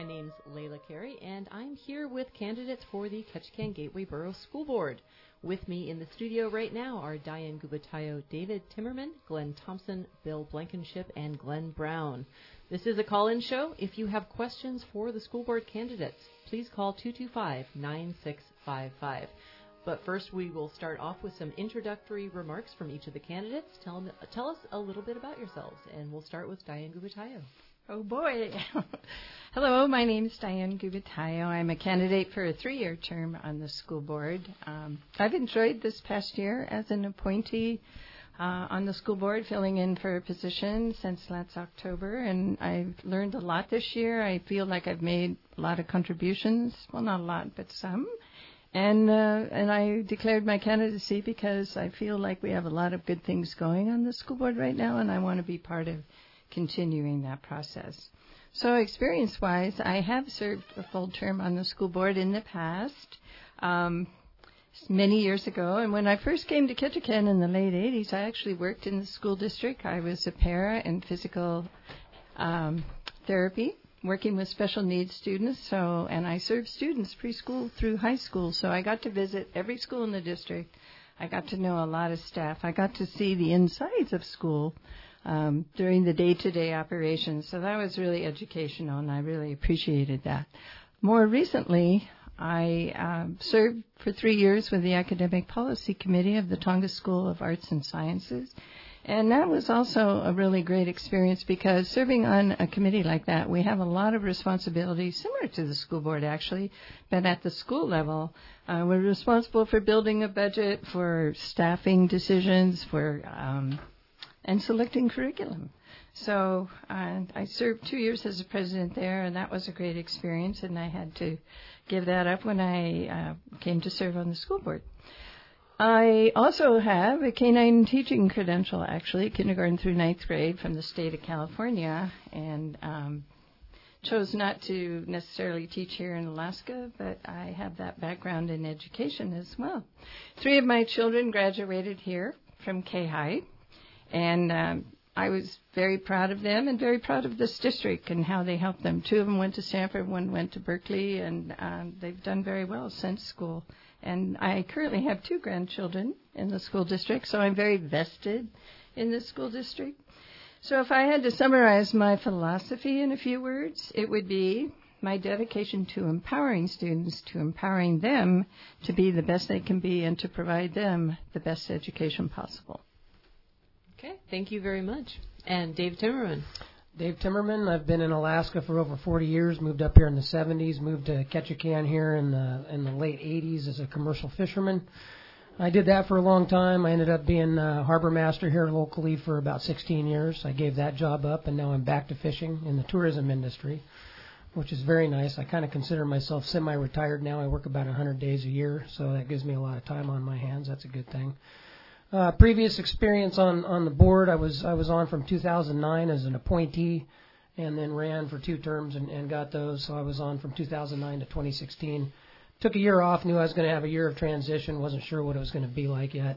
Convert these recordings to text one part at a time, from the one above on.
My name's Layla Carey, and I'm here with candidates for the Ketchikan Gateway Borough School Board. With me in the studio right now are Diane Gubitayo, David Timmerman, Glenn Thompson, Bill Blankenship, and Glenn Brown. This is a call-in show. If you have questions for the school board candidates, please call 225-9655. But first, we will start off with some introductory remarks from each of the candidates. Tell us a little bit about yourselves, and we'll start with Diane Gubitayo. Oh, boy. Hello, my name is Diane Gubitayo. I'm a candidate for a 3-year term on the school board. I've enjoyed this past year as an appointee on the school board, filling in for a position since last October, and I've learned a lot this year. I feel like I've made a lot of contributions. Well, not a lot, but some. And I declared my candidacy because I feel like we have a lot of good things going on the school board right now, and I want to be part of continuing that process. So experience-wise, I have served a full term on the school board in the past, many years ago. And when I first came to Ketchikan in the late 80s, I actually worked in the school district. I was a para in physical therapy, working with special needs students. And I served students preschool through high school. So I got to visit every school in the district. I got to know a lot of staff. I got to see the insides of school during the day-to-day operations. So that was really educational, and I really appreciated that. More recently, I served for 3 years with the Academic Policy Committee of the Tongass School of Arts and Sciences. And that was also a really great experience because serving on a committee like that, we have a lot of responsibilities, similar to the school board actually, but at the school level, we're responsible for building a budget, for staffing decisions, for and selecting curriculum. So I served 2 years as a president there, and that was a great experience, and I had to give that up when I came to serve on the school board. I also have a K-9 teaching credential, actually, kindergarten through 9th grade from the state of California, and chose not to necessarily teach here in Alaska, but I have that background in education as well. 3 of my children graduated here from K-High, and I was very proud of them and very proud of this district and how they helped them. 2 of them went to Stanford, 1 went to Berkeley, and they've done very well since school. And I currently have 2 grandchildren in the school district, so I'm very vested in the school district. So if I had to summarize my philosophy in a few words, it would be my dedication to empowering students, to empowering them to be the best they can be and to provide them the best education possible. Okay, thank you very much. And Dave Timmerman. Dave Timmerman. I've been in Alaska for over 40 years, moved up here in the 70s, moved to Ketchikan here in the late 80s as a commercial fisherman. I did that for a long time. I ended up being harbor master here locally for about 16 years. I gave that job up, and now I'm back to fishing in the tourism industry, which is very nice. I kind of consider myself semi-retired now. I work about 100 days a year, so that gives me a lot of time on my hands. That's a good thing. Previous experience on the board, I was on from 2009 as an appointee, and then ran for 2 terms and got those. So I was on from 2009 to 2016. Took a year off, knew I was going to have a year of transition, wasn't sure what it was going to be like yet.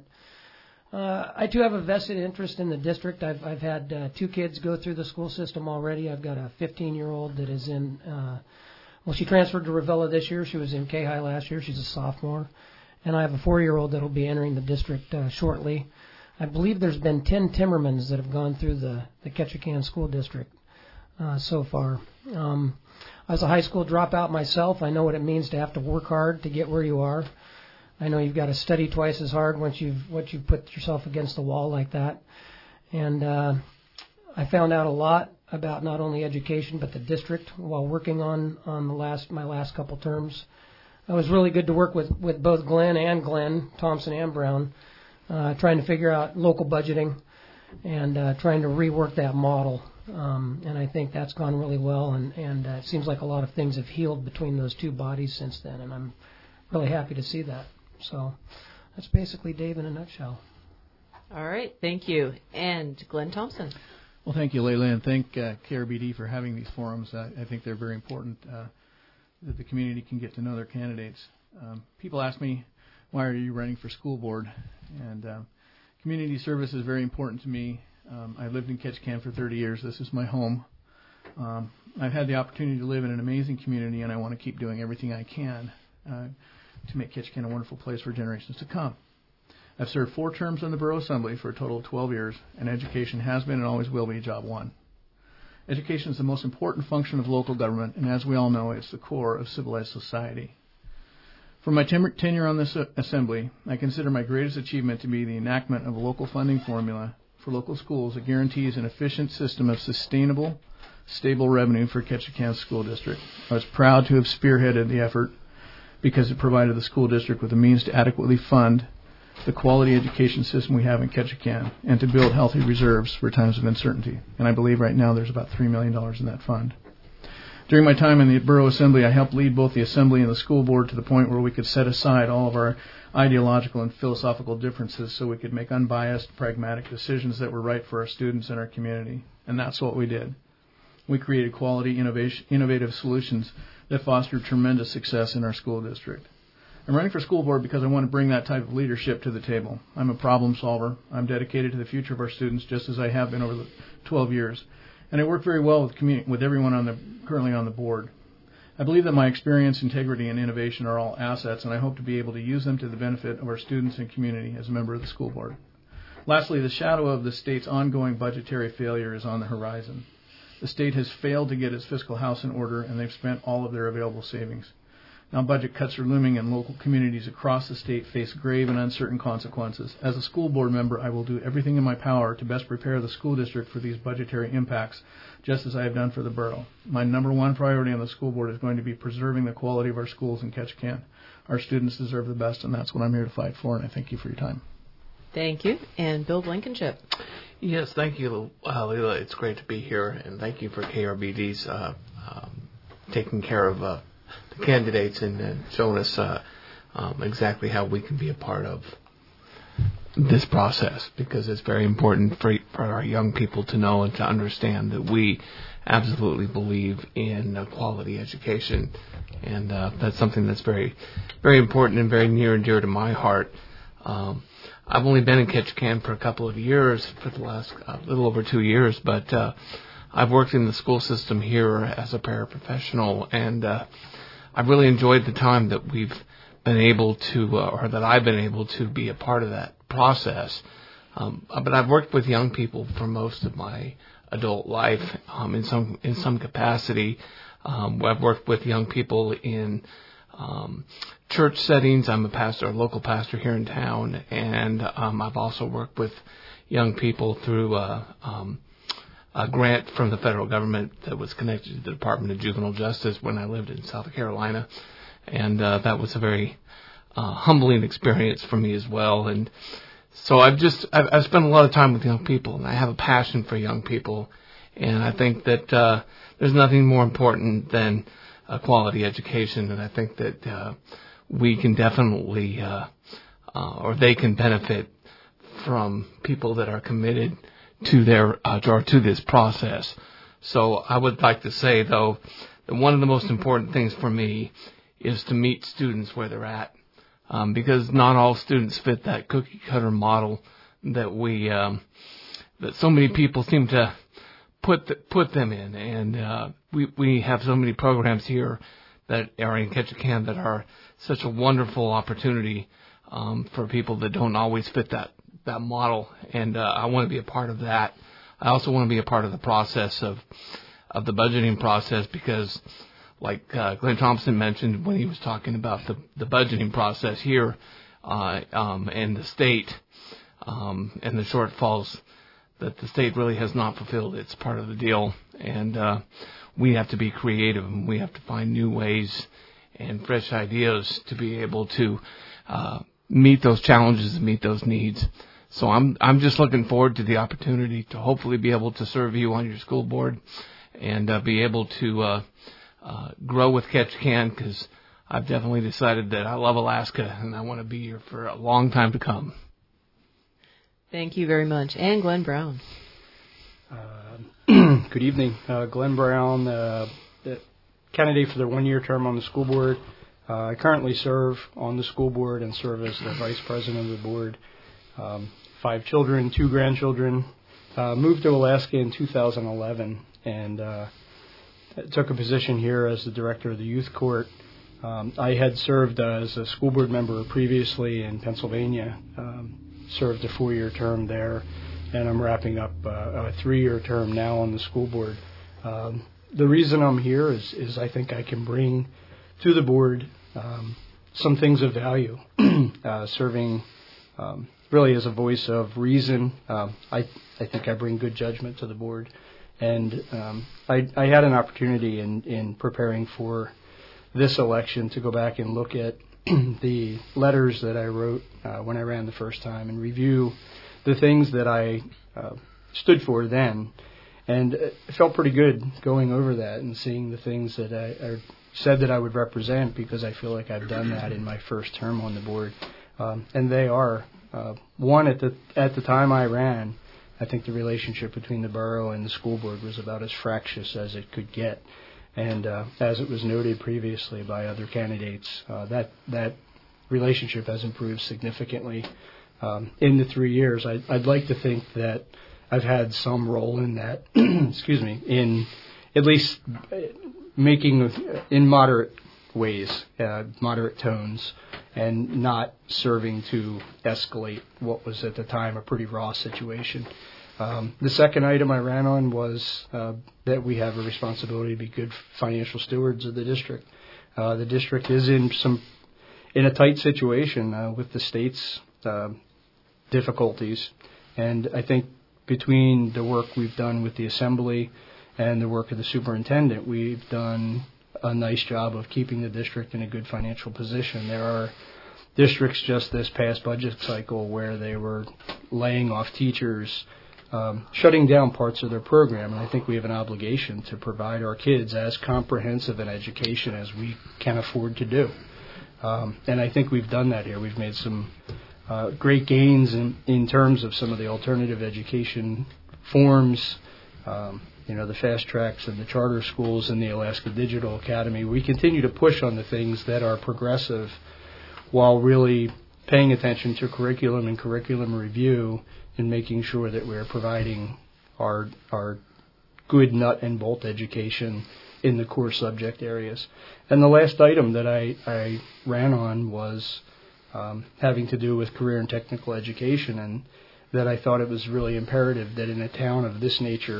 I do have a vested interest in the district. I've had 2 kids go through the school system already. I've got a 15-year-old that is in, she transferred to Ravenna this year. She was in K-High last year. She's a sophomore. And I have a 4-year-old that will be entering the district shortly. I believe there's been 10 Timmermans that have gone through the Ketchikan School District so far. I was a high school dropout myself. I know what it means to have to work hard to get where you are. I know you've got to study twice as hard once you've put yourself against the wall like that. And I found out a lot about not only education but the district while working on my last couple terms. It was really good to work with both Glenn Thompson and Brown, trying to figure out local budgeting and trying to rework that model. And I think that's gone really well, and it seems like a lot of things have healed between those 2 bodies since then, and I'm really happy to see that. So that's basically Dave in a nutshell. All right, thank you. And Glenn Thompson. Well, thank you, Layla, and thank KRBD for having these forums. I think they're very important. That the community can get to know their candidates. People ask me, why are you running for school board? And community service is very important to me. I lived in Ketchikan for 30 years. This is my home. I've had the opportunity to live in an amazing community, and I want to keep doing everything I can to make Ketchikan a wonderful place for generations to come. I've served 4 terms on the Borough Assembly for a total of 12 years, and education has been and always will be job one. Education is the most important function of local government, and as we all know, it's the core of civilized society. For my tenure on this Assembly, I consider my greatest achievement to be the enactment of a local funding formula for local schools that guarantees an efficient system of sustainable, stable revenue for Ketchikan School District. I was proud to have spearheaded the effort because it provided the school district with the means to adequately fund the quality education system we have in Ketchikan and to build healthy reserves for times of uncertainty. And I believe right now there's about $3 million in that fund. During my time in the Borough Assembly, I helped lead both the Assembly and the school board to the point where we could set aside all of our ideological and philosophical differences so we could make unbiased, pragmatic decisions that were right for our students and our community. And that's what we did. We created quality, innovative solutions that fostered tremendous success in our school district. I'm running for school board because I want to bring that type of leadership to the table. I'm a problem solver. I'm dedicated to the future of our students, just as I have been over the 12 years. And I work very well with everyone currently on the board. I believe that my experience, integrity, and innovation are all assets, and I hope to be able to use them to the benefit of our students and community as a member of the school board. Lastly, the shadow of the state's ongoing budgetary failure is on the horizon. The state has failed to get its fiscal house in order, and they've spent all of their available savings. Now budget cuts are looming, and local communities across the state face grave and uncertain consequences. As a school board member, I will do everything in my power to best prepare the school district for these budgetary impacts, just as I have done for the borough. My number one priority on the school board is going to be preserving the quality of our schools in Ketchikan. Our students deserve the best, and that's what I'm here to fight for, and I thank you for your time. Thank you. And Bill Blankenship. Yes, thank you, Leila. It's great to be here, and thank you for KRBD's taking care of the candidates and showing us exactly how we can be a part of this process, because it's very important for our young people to know and to understand that we absolutely believe in quality education, and that's something that's very, very important and very near and dear to my heart. I've only been in Ketchikan for a couple of years, for the last little over 2 years, but I've worked in the school system here as a paraprofessional, and I've really enjoyed the time that we've been able to, or that I've been able to be a part of that process. But I've worked with young people for most of my adult life in some capacity. I've worked with young people in church settings. I'm a local pastor here in town, and I've also worked with young people through a grant from the federal government that was connected to the Department of Juvenile Justice when I lived in South Carolina, and that was a very humbling experience for me as well. And so I've spent a lot of time with young people, and I have a passion for young people, and I think that there's nothing more important than a quality education, and I think that we can definitely, or they can benefit from people that are committed to to this process. So I would like to say, though, that one of the most important things for me is to meet students where they're at, because not all students fit that cookie cutter model that that so many people seem to put them in, and we have so many programs here that are in Ketchikan that are such a wonderful opportunity for people that don't always fit that model, and I want to be a part of that. I also want to be a part of the process of the budgeting process, because like Glenn Thompson mentioned when he was talking about the budgeting process here and the state and the shortfalls, that the state really has not fulfilled its part of the deal, and we have to be creative, and we have to find new ways and fresh ideas to be able to meet those challenges and meet those needs. So I'm just looking forward to the opportunity to hopefully be able to serve you on your school board and be able to grow with Ketchikan, because I've definitely decided that I love Alaska and I want to be here for a long time to come. Thank you very much. And Glenn Brown. Good evening. Glenn Brown, the candidate for the one-year term on the school board. I currently serve on the school board and serve as the vice president of the board. 5 children, 2 grandchildren. Moved to Alaska in 2011, and took a position here as the director of the youth court. I had served as a school board member previously in Pennsylvania, served a 4-year term there, and I'm wrapping up a 3-year term now on the school board. The reason I'm here is I think I can bring to the board some things of value, serving really as a voice of reason. I think I bring good judgment to the board. And I had an opportunity in preparing for this election to go back and look at the letters that I wrote when I ran the first time and review the things that I stood for then. And it felt pretty good going over that and seeing the things that I said that I would represent, because I feel like I've done that in my first term on the board. And they are. One, at the time I ran, I think the relationship between the borough and the school board was about as fractious as it could get. And as it was noted previously by other candidates, that relationship has improved significantly in the 3 years. I'd like to think that I've had some role in that, in at least making in moderate ways, moderate tones, and not serving to escalate what was at the time a pretty raw situation. The second item I ran on was that we have a responsibility to be good financial stewards of the district. The district is in a tight situation with the state's difficulties, and I think between the work we've done with the assembly and the work of the superintendent, we've done a nice job of keeping the district in a good financial position. There are districts just this past budget cycle where they were laying off teachers, shutting down parts of their program, and I think we have an obligation to provide our kids as comprehensive an education as we can afford to do. And I think we've done that here. We've made some great gains in terms of some of the alternative education forms, the fast tracks and the charter schools and the Alaska Digital Academy. We continue to push on the things that are progressive while really paying attention to curriculum and curriculum review and making sure that we're providing our good nut and bolt education in the core subject areas. And the last item that I ran on was having to do with career and technical education, and that I thought it was really imperative that in a town of this nature,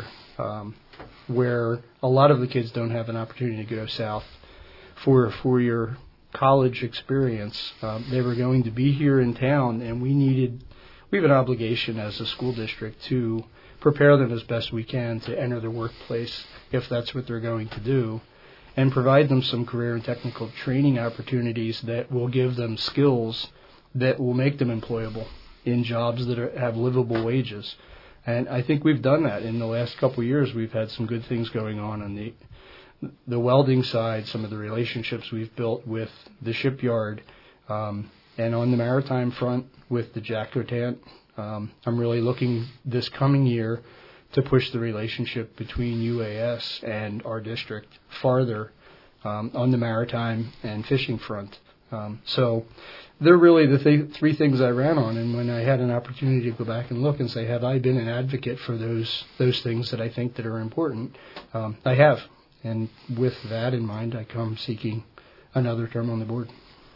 where a lot of the kids don't have an opportunity to go south for a 4-year college experience, they were going to be here in town, and we have an obligation as a school district to prepare them as best we can to enter the workplace if that's what they're going to do, and provide them some career and technical training opportunities that will give them skills that will make them employable in jobs that have livable wages. And I think we've done that. In the last couple of years, we've had some good things going on the welding side, some of the relationships we've built with the shipyard, and on the maritime front with the Jack Cotant. I'm really looking this coming year to push the relationship between UAS and our district farther on the maritime and fishing front. So they're really the three things I ran on, and when I had an opportunity to go back and look and say, have I been an advocate for those things that I think that are important, I have. And with that in mind, I come seeking another term on the board.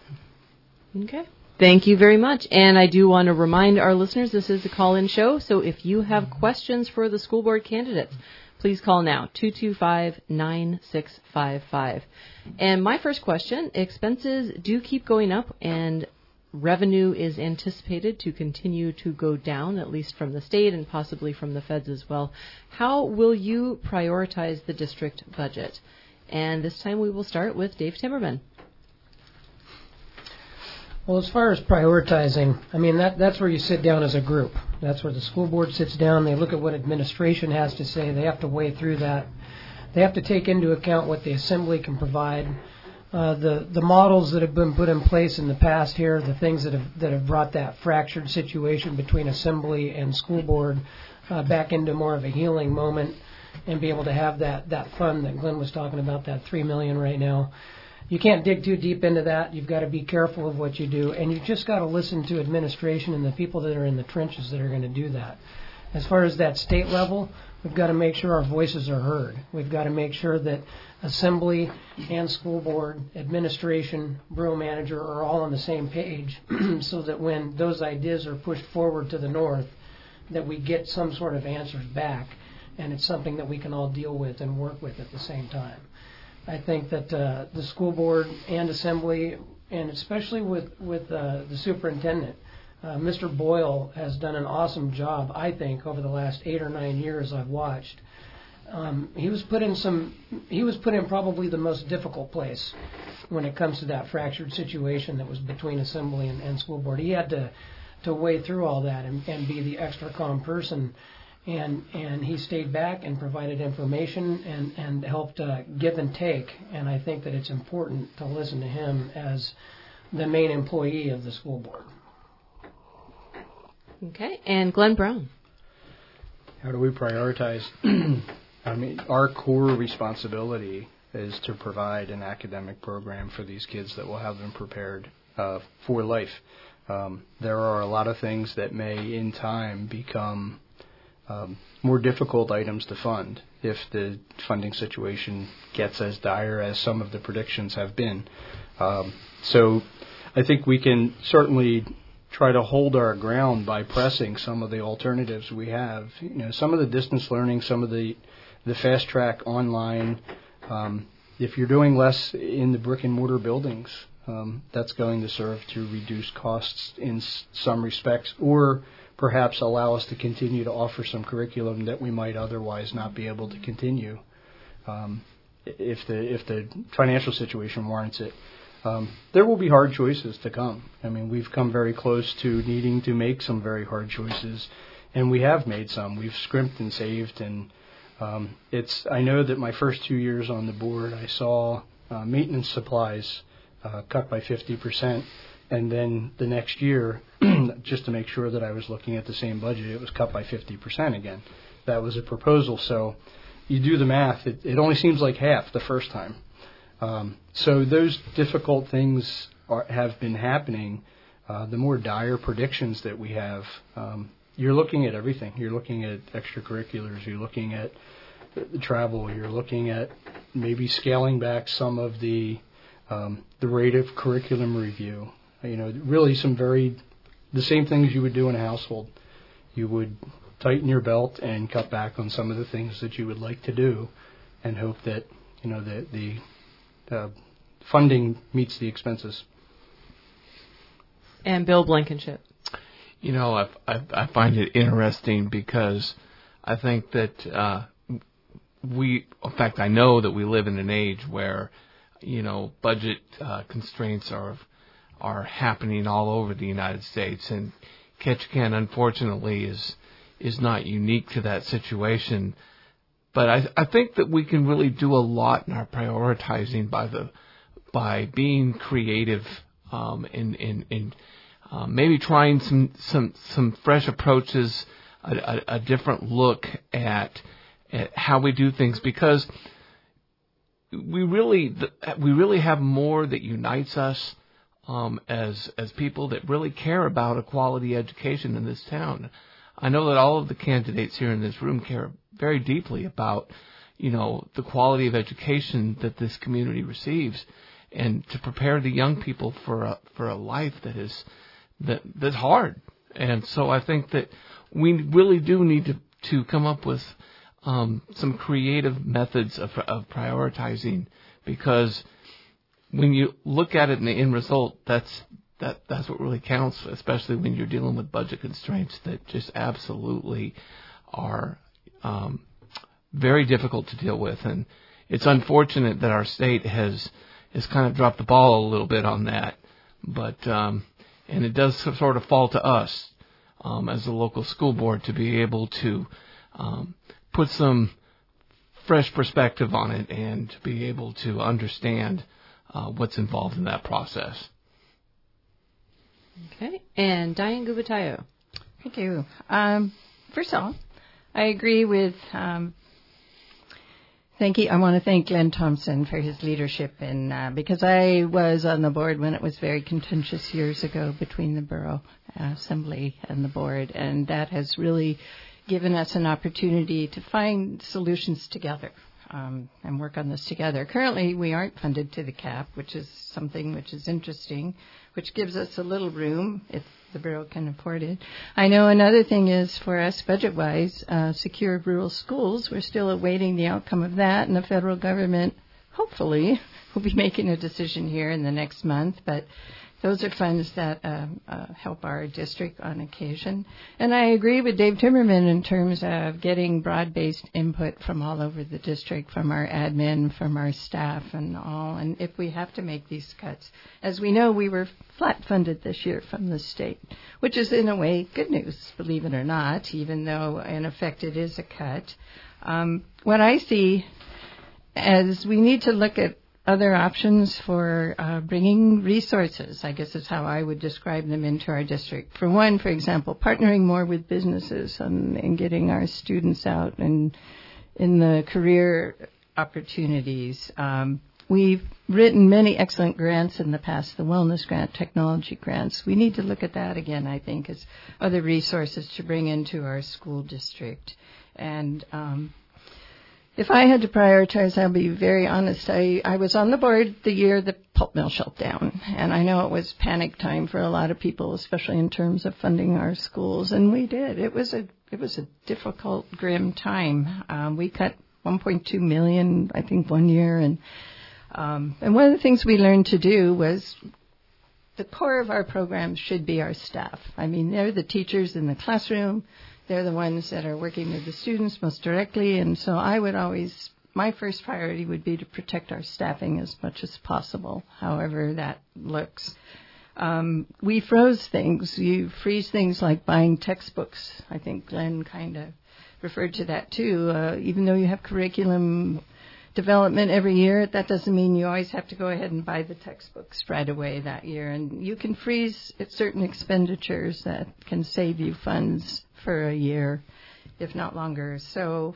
Okay. Thank you very much. And I do want to remind our listeners this is a call-in show, so if you have questions for the school board candidates, please call now, 225-9655. And my first question, expenses do keep going up, and revenue is anticipated to continue to go down, at least from the state and possibly from the feds as well. How will you prioritize the district budget? And this time we will start with Dave Timmerman. Well, as far as prioritizing, I mean, that's where you sit down as a group. That's where the school board sits down. They look at what administration has to say. They have to weigh through that. They have to take into account what the assembly can provide. The models that have been put in place in the past here, the things that have brought that fractured situation between assembly and school board back into more of a healing moment, and be able to have that fund that Glenn was talking about, that $3 million right now. You can't dig too deep into that. You've got to be careful of what you do, and you've just got to listen to administration and the people that are in the trenches that are going to do that. As far as that state level, we've got to make sure our voices are heard. We've got to make sure that assembly and school board, administration, borough manager are all on the same page so that when those ideas are pushed forward to the north, that we get some sort of answers back, and it's something that we can all deal with and work with at the same time. I think that the school board and assembly, and especially with the superintendent, Mr. Boyle has done an awesome job, I think, over the last 8 or 9 years I've watched. He was put in probably the most difficult place when it comes to that fractured situation that was between assembly and school board. He had to wade through all that and be the extra calm person, and he stayed back and provided information and helped give and take, and I think that it's important to listen to him as the main employee of the school board. Okay, and Glenn Brown. How do we prioritize? I mean, our core responsibility is to provide an academic program for these kids that will have them prepared for life. There are a lot of things that may, in time, become more difficult items to fund if the funding situation gets as dire as some of the predictions have been. So I think we can certainly try to hold our ground by pressing some of the alternatives we have. You know, some of the distance learning, some of the fast track online. If you're doing less in the brick and mortar buildings, that's going to serve to reduce costs in some respects, or perhaps allow us to continue to offer some curriculum that we might otherwise not be able to continue if the financial situation warrants it. There will be hard choices to come. I mean, we've come very close to needing to make some very hard choices, and we have made some. We've scrimped and saved, and I know that my first 2 years on the board, I saw maintenance supplies cut by 50%, and then the next year, just to make sure that I was looking at the same budget, it was cut by 50% again. That was a proposal. So you do the math, it only seems like half the first time. So those difficult things have been happening. The more dire predictions that we have, you're looking at everything. You're looking at extracurriculars. You're looking at the travel. You're looking at maybe scaling back some of the rate of curriculum review. You know, really the same things you would do in a household. You would tighten your belt and cut back on some of the things that you would like to do, and hope that the funding meets the expenses. And Bill Blankenship. You know, I find it interesting because I think that in fact, I know that we live in an age where, budget constraints are happening all over the United States, and Ketchikan, unfortunately, is not unique to that situation. But I think that we can really do a lot in our prioritizing by being creative in maybe trying some fresh approaches, a different look at how we do things, because we really have more that unites us as people that really care about a quality education in this town. I know that all of the candidates here in this room care very deeply about, the quality of education that this community receives, and to prepare the young people for a life that's hard. And so I think that we really do need to come up with some creative methods of prioritizing, because when you look at it in the end result, that's what really counts, especially when you're dealing with budget constraints that just absolutely are very difficult to deal with. And it's unfortunate that our state has kind of dropped the ball a little bit on that, but and it does sort of fall to us as a local school board to be able to put some fresh perspective on it and to be able to understand what's involved in that process. Okay, and Diane Gubatayo. Thank you. First of all, I agree with. I want to thank Glenn Thompson for his leadership, because I was on the board when it was very contentious years ago between the Borough Assembly and the board, and that has really given us an opportunity to find solutions together and work on this together. Currently, we aren't funded to the cap, which is something which is interesting, which gives us a little room if the borough can afford it. I know another thing is for us budget-wise, secure rural schools. We're still awaiting the outcome of that, and the federal government, hopefully, will be making a decision here in the next month. But those are funds that help our district on occasion. And I agree with Dave Timmerman in terms of getting broad-based input from all over the district, from our admin, from our staff and all. And if we have to make these cuts, as we know, we were flat funded this year from the state, which is in a way good news, believe it or not, even though in effect it is a cut. What I see as we need to look at other options for bringing resources, I guess is how I would describe them, into our district. For one, for example, partnering more with businesses and getting our students out and in the career opportunities. We've written many excellent grants in the past, the wellness grant, technology grants. We need to look at that again, I think, as other resources to bring into our school district. And if I had to prioritize, I'll be very honest. I was on the board the year the pulp mill shut down, and I know it was panic time for a lot of people, especially in terms of funding our schools, and we did. It was a difficult, grim time. We cut $1.2 million, I think, one year, and one of the things we learned to do was the core of our program should be our staff. I mean, they're the teachers in the classroom. They're the ones that are working with the students most directly, and so I would always, my first priority would be to protect our staffing as much as possible, however that looks. We froze things. You freeze things like buying textbooks. I think Glenn kind of referred to that too. Even though you have curriculum development every year, that doesn't mean you always have to go ahead and buy the textbooks right away that year. And you can freeze certain expenditures that can save you funds for a year, if not longer. So,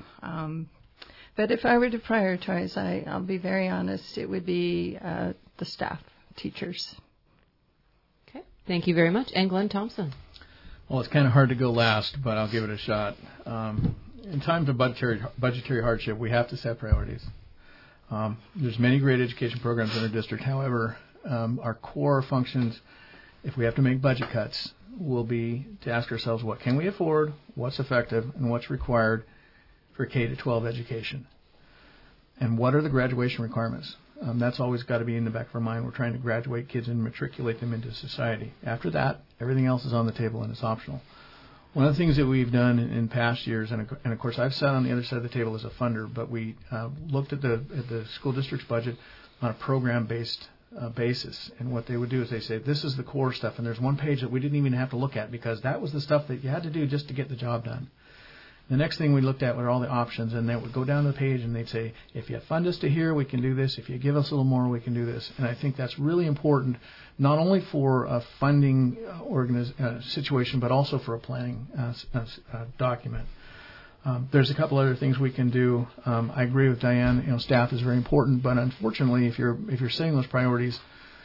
but if I were to prioritize, I'll be very honest, it would be the staff, teachers. Okay. Thank you very much. And Glenn Thompson. Well, it's kind of hard to go last, but I'll give it a shot. In times of budgetary hardship, we have to set priorities. There's many great education programs in our district. However, our core functions, if we have to make budget cuts, will be to ask ourselves, what can we afford, what's effective, and what's required for K-12 education? And what are the graduation requirements? That's always got to be in the back of our mind. We're trying to graduate kids and matriculate them into society. After that, everything else is on the table and it's optional. One of the things that we've done in past years, and of course I've sat on the other side of the table as a funder, but we looked at the school district's budget on a program-based basis. And what they would do is they say, this is the core stuff, and there's one page that we didn't even have to look at because that was the stuff that you had to do just to get the job done. The next thing we looked at were all the options, and they would go down the page and they'd say, if you fund us to here, we can do this. If you give us a little more, we can do this. And I think that's really important, not only for a funding situation, but also for a planning document. There's a couple other things we can do. I agree with Diane. Staff is very important, but unfortunately, if you're setting those priorities,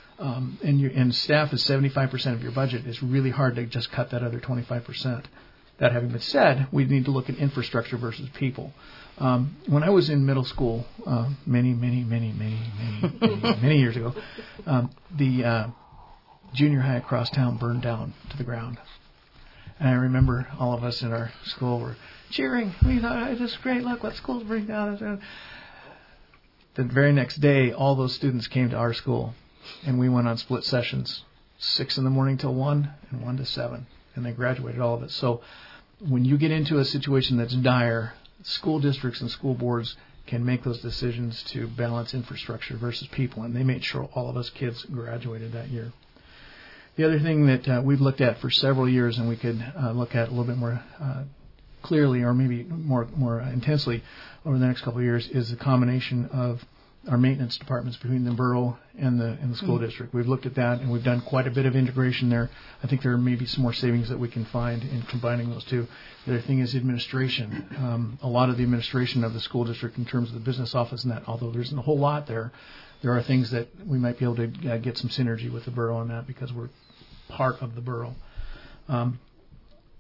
and staff is 75% of your budget, it's really hard to just cut that other 25%. That having been said, we need to look at infrastructure versus people. When I was in middle school, many years ago, the junior high across town burned down to the ground. And I remember all of us in our school were cheering. We thought, this is great. Look what school's burning down. The very next day, all those students came to our school, and we went on split sessions, 6 in the morning till 1 and 1 to 7. And they graduated all of it. So when you get into a situation that's dire, school districts and school boards can make those decisions to balance infrastructure versus people, and they made sure all of us kids graduated that year. The other thing that we've looked at for several years, and we could look at a little bit more clearly or maybe more intensely over the next couple of years, is the combination of our maintenance departments between the borough and the school district. We've looked at that, and we've done quite a bit of integration there. I think there may be some more savings that we can find in combining those two. The other thing is administration. A lot of the administration of the school district in terms of the business office and that, although there isn't a whole lot there are things that we might be able to get some synergy with the borough on that because we're part of the borough.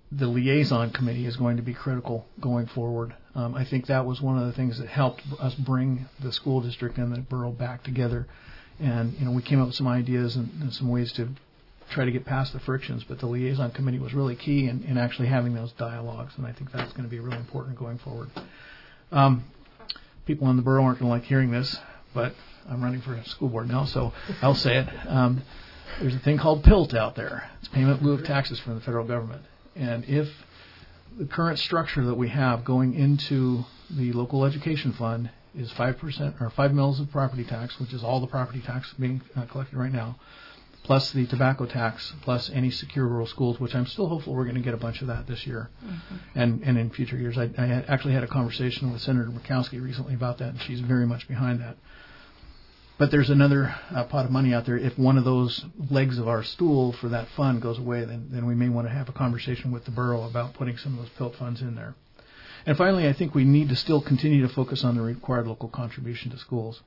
the liaison committee is going to be critical going forward. I think that was one of the things that helped us bring the school district and the borough back together. And, we came up with some ideas and some ways to try to get past the frictions, but the liaison committee was really key in actually having those dialogues, and I think that's going to be really important going forward. People in the borough aren't going to like hearing this, but I'm running for school board now, so I'll say it. There's a thing called PILT out there. It's payment in lieu of taxes from the federal government. And if the current structure that we have going into the local education fund is 5% or 5 mils of property tax, which is all the property tax being collected right now, plus the tobacco tax, plus any secure rural schools, which I'm still hopeful we're going to get a bunch of that this year and in future years. I actually had a conversation with Senator Murkowski recently about that, and she's very much behind that. But there's another pot of money out there. If one of those legs of our stool for that fund goes away, then we may want to have a conversation with the borough about putting some of those PILT funds in there. And finally, I think we need to still continue to focus on the required local contribution to schools.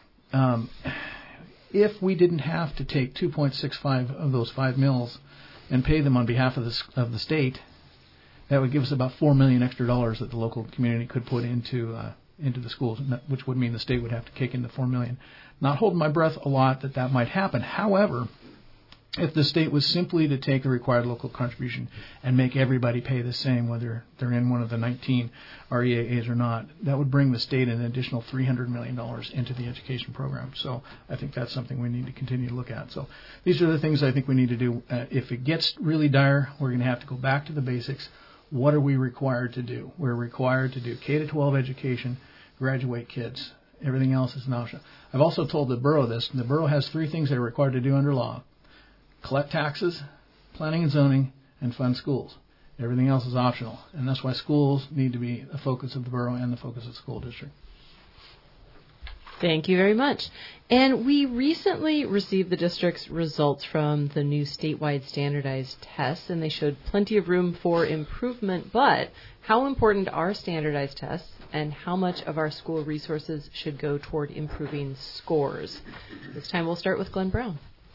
If we didn't have to take 2.65 of those 5 mils and pay them on behalf of the state, that would give us about $4 million extra dollars that the local community could put into the schools, which would mean the state would have to kick in the $4 million. Not holding my breath a lot that might happen. However, if the state was simply to take the required local contribution and make everybody pay the same, whether they're in one of the 19 REAAs or not, that would bring the state an additional $300 million into the education program. So I think that's something we need to continue to look at. So these are the things I think we need to do. If it gets really dire, we're going to have to go back to the basics. What are we required to do? We're required to do K-12 education, graduate kids. Everything else is an option. I've also told the borough this. The borough has 3 things they're required to do under law: collect taxes, planning and zoning, and fund schools. Everything else is optional, and that's why schools need to be a focus of the borough and the focus of the school district. Thank you very much. And we recently received the district's results from the new statewide standardized tests, and they showed plenty of room for improvement. But how important are standardized tests, and how much of our school resources should go toward improving scores? This time we'll start with Glenn Brown.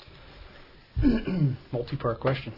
Multi-part question.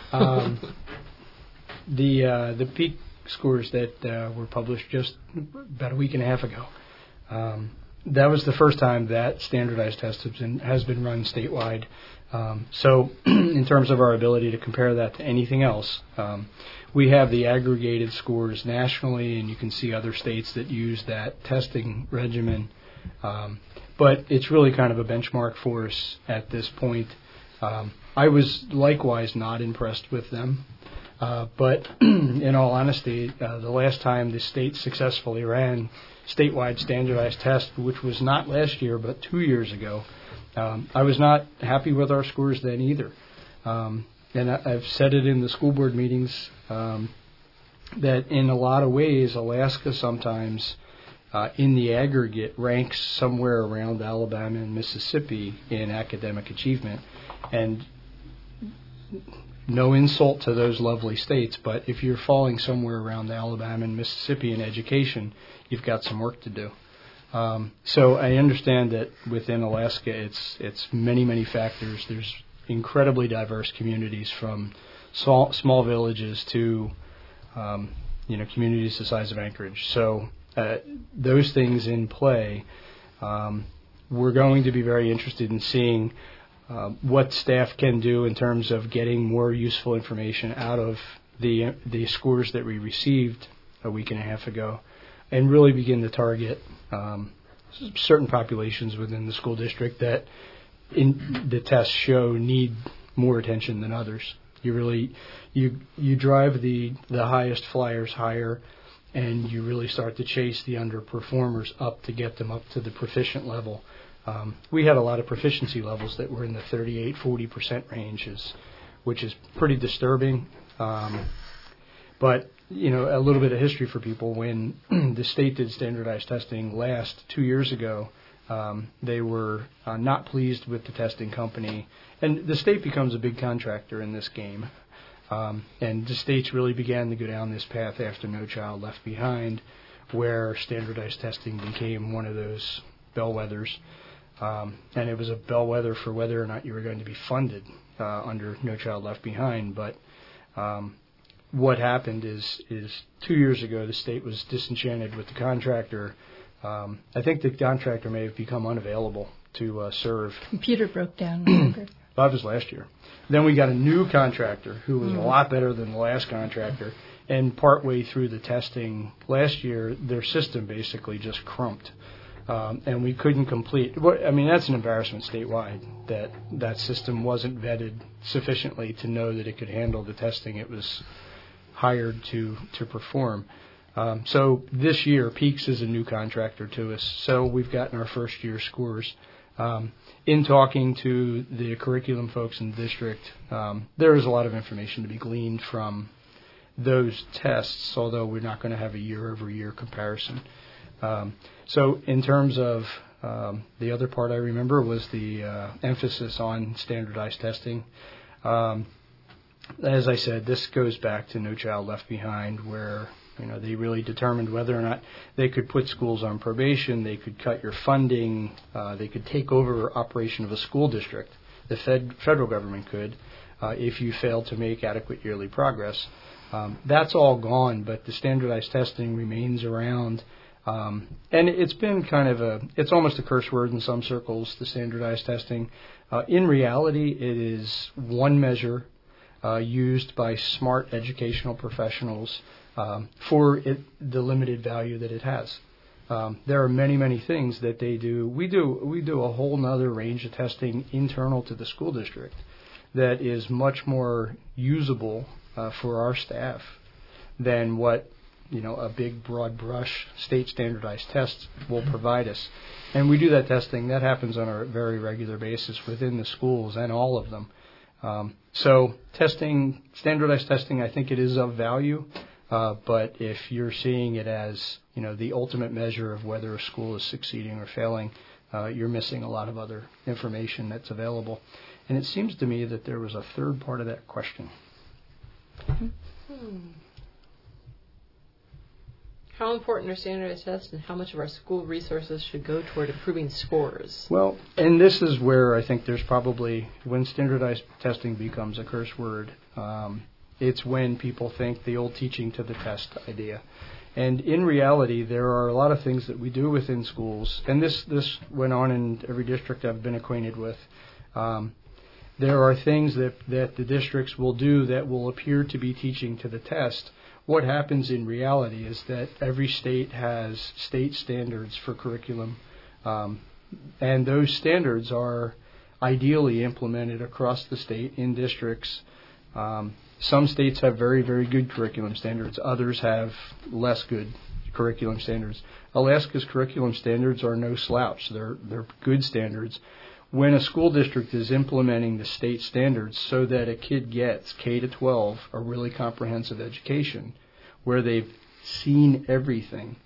The peak scores that were published just about a week and a half ago, that was the first time that standardized test has been run statewide. So in terms of our ability to compare that to anything else, we have the aggregated scores nationally, and you can see other states that use that testing regimen. But it's really kind of a benchmark for us at this point. I was likewise not impressed with them. But in all honesty, the last time the state successfully ran statewide standardized tests, which was not last year but 2 years ago, I was not happy with our scores then either. And I've said it in the school board meetings that in a lot of ways Alaska sometimes in the aggregate ranks somewhere around Alabama and Mississippi in academic achievement. And no insult to those lovely states, but if you're falling somewhere around Alabama and Mississippi in education, you've got some work to do. So I understand that within Alaska, it's many factors. There's incredibly diverse communities, from small villages to communities the size of Anchorage. So those things in play, we're going to be very interested in seeing what staff can do in terms of getting more useful information out of the scores that we received a week and a half ago, and really begin to target certain populations within the school district that in the tests show need more attention than others. You drive the highest flyers higher, and you really start to chase the underperformers up to get them up to the proficient level. We had a lot of proficiency levels that were in the 38-40% ranges, which is pretty disturbing. But a little bit of history for people. When the state did standardized testing last 2 years ago, they were not pleased with the testing company. And the state becomes a big contractor in this game. And the states really began to go down this path after No Child Left Behind, where standardized testing became one of those bellwethers. And it was a bellwether for whether or not you were going to be funded under No Child Left Behind. But what happened is 2 years ago the state was disenchanted with the contractor. I think the contractor may have become unavailable to serve. Computer broke down. Remember? That was last year. Then we got a new contractor who was a lot better than the last contractor. And partway through the testing last year, their system basically just crumped. And we couldn't complete. I mean, that's an embarrassment statewide that system wasn't vetted sufficiently to know that it could handle the testing it was hired to perform. So this year, Peaks is a new contractor to us. So we've gotten our first year scores. In talking to the curriculum folks in the district, there is a lot of information to be gleaned from those tests, although we're not going to have a year-over-year comparison. So in terms of the other part I remember was the emphasis on standardized testing. As I said, this goes back to No Child Left Behind, where they really determined whether or not they could put schools on probation, they could cut your funding, they could take over operation of a school district. The federal government could, if you failed to make adequate yearly progress. That's all gone, but the standardized testing remains around. And it's been it's almost a curse word in some circles, the standardized testing. In reality, it is one measure used by smart educational professionals for the limited value that it has. There are many, many things that they do. We do a whole nother range of testing internal to the school district that is much more usable for our staff than what a big broad brush state standardized test will provide us. And we do that testing. That happens on a very regular basis within the schools and all of them. So standardized testing, I think it is of value. But if you're seeing it as, the ultimate measure of whether a school is succeeding or failing, you're missing a lot of other information that's available. And it seems to me that there was a third part of that question. How important are standardized tests, and how much of our school resources should go toward improving scores? Well, and this is where I think there's probably, when standardized testing becomes a curse word, it's when people think the old teaching to the test idea. And in reality, there are a lot of things that we do within schools, and this went on in every district I've been acquainted with. There are things that the districts will do that will appear to be teaching to the test. What happens in reality is that every state has state standards for curriculum, and those standards are ideally implemented across the state in districts. Some states have very, very good curriculum standards. Others have less good curriculum standards. Alaska's curriculum standards are no slouch. They're good standards. When a school district is implementing the state standards so that a kid gets K-12, a really comprehensive education, where they've seen everything,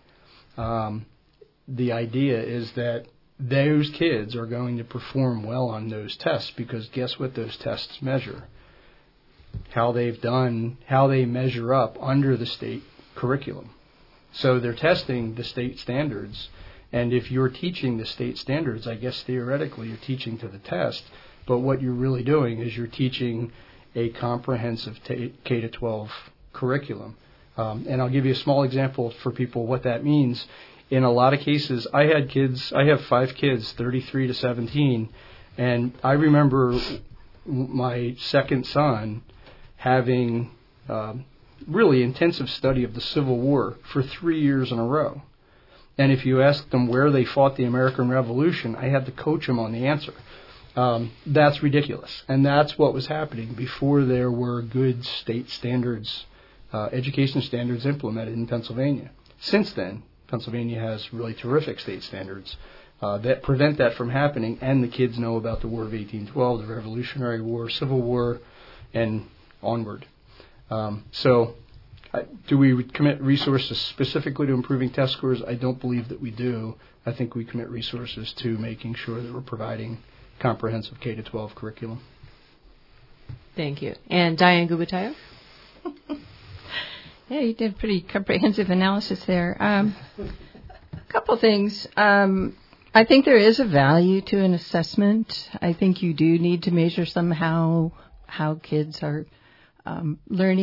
the idea is that those kids are going to perform well on those tests, because guess what those tests measure? How they've done, how they measure up under the state curriculum. So they're testing the state standards. And if you're teaching the state standards, I guess theoretically you're teaching to the test, but what you're really doing is you're teaching a comprehensive K-12 curriculum. And I'll give you a small example for people what that means. In a lot of cases, I have 5 kids, 33 to 17, and I remember my second son having really intensive study of the Civil War for 3 years in a row. And if you asked them where they fought the American Revolution, I had to coach them on the answer. That's ridiculous. And that's what was happening before there were good state standards, education standards implemented in Pennsylvania. Since then, Pennsylvania has really terrific state standards that prevent that from happening, and the kids know about the War of 1812, the Revolutionary War, Civil War, and onward. Do we commit resources specifically to improving test scores? I don't believe that we do. I think we commit resources to making sure that we're providing comprehensive K-12 curriculum. Thank you. And Diane Gubatayo? Yeah, you did pretty comprehensive analysis there. A couple things. I think there is a value to an assessment. I think you do need to measure somehow how kids are learning,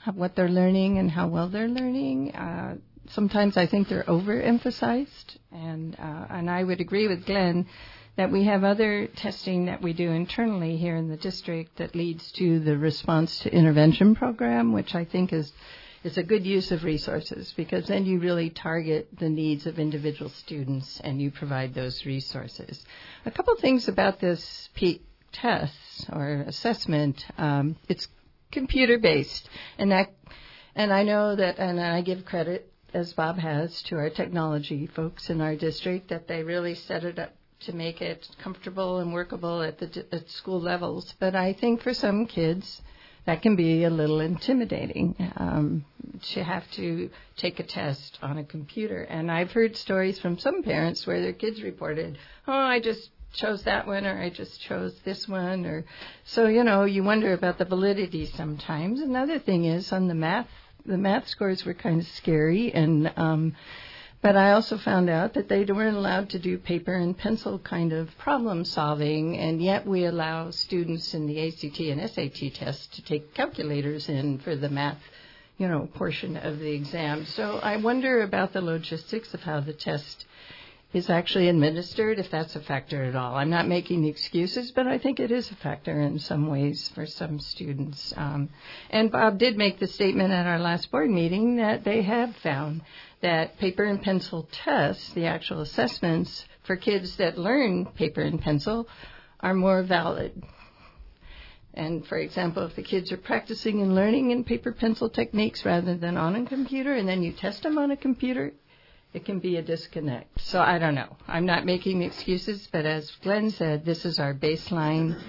what they're learning and how well they're learning. Sometimes I think they're overemphasized, and I would agree with Glenn that we have other testing that we do internally here in the district that leads to the response to intervention program, which I think is a good use of resources, because then you really target the needs of individual students and you provide those resources. A couple things about this PEAK test or assessment. It's computer-based, and I know that, and I give credit, as Bob has, to our technology folks in our district, that they really set it up to make it comfortable and workable at school levels. But I think for some kids, that can be a little intimidating to have to take a test on a computer. And I've heard stories from some parents where their kids reported, oh, I just chose that one, or I just chose this one. Or so, you wonder about the validity sometimes. Another thing is on the math scores were kind of scary, and but I also found out that they weren't allowed to do paper and pencil kind of problem solving, and yet we allow students in the ACT and SAT tests to take calculators in for the math, portion of the exam. So I wonder about the logistics of how the test is actually administered, if that's a factor at all. I'm not making excuses, but I think it is a factor in some ways for some students. And Bob did make the statement at our last board meeting that they have found that paper and pencil tests, the actual assessments for kids that learn paper and pencil, are more valid. And, for example, if the kids are practicing and learning in paper pencil techniques rather than on a computer, and then you test them on a computer, it can be a disconnect. So I don't know. I'm not making excuses, but as Glenn said, this is our baseline.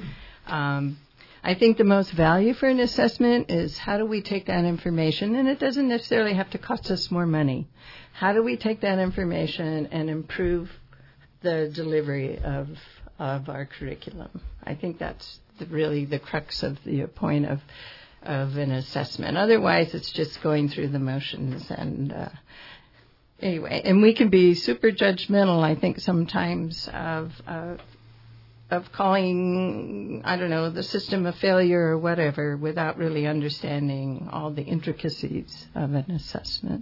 I think the most value for an assessment is how do we take that information, and it doesn't necessarily have to cost us more money. How do we take that information and improve the delivery of our curriculum? I think that's really the crux of the point of an assessment. Otherwise, it's just going through the motions and anyway, and we can be super judgmental, I think, sometimes of calling, the system a failure or whatever without really understanding all the intricacies of an assessment.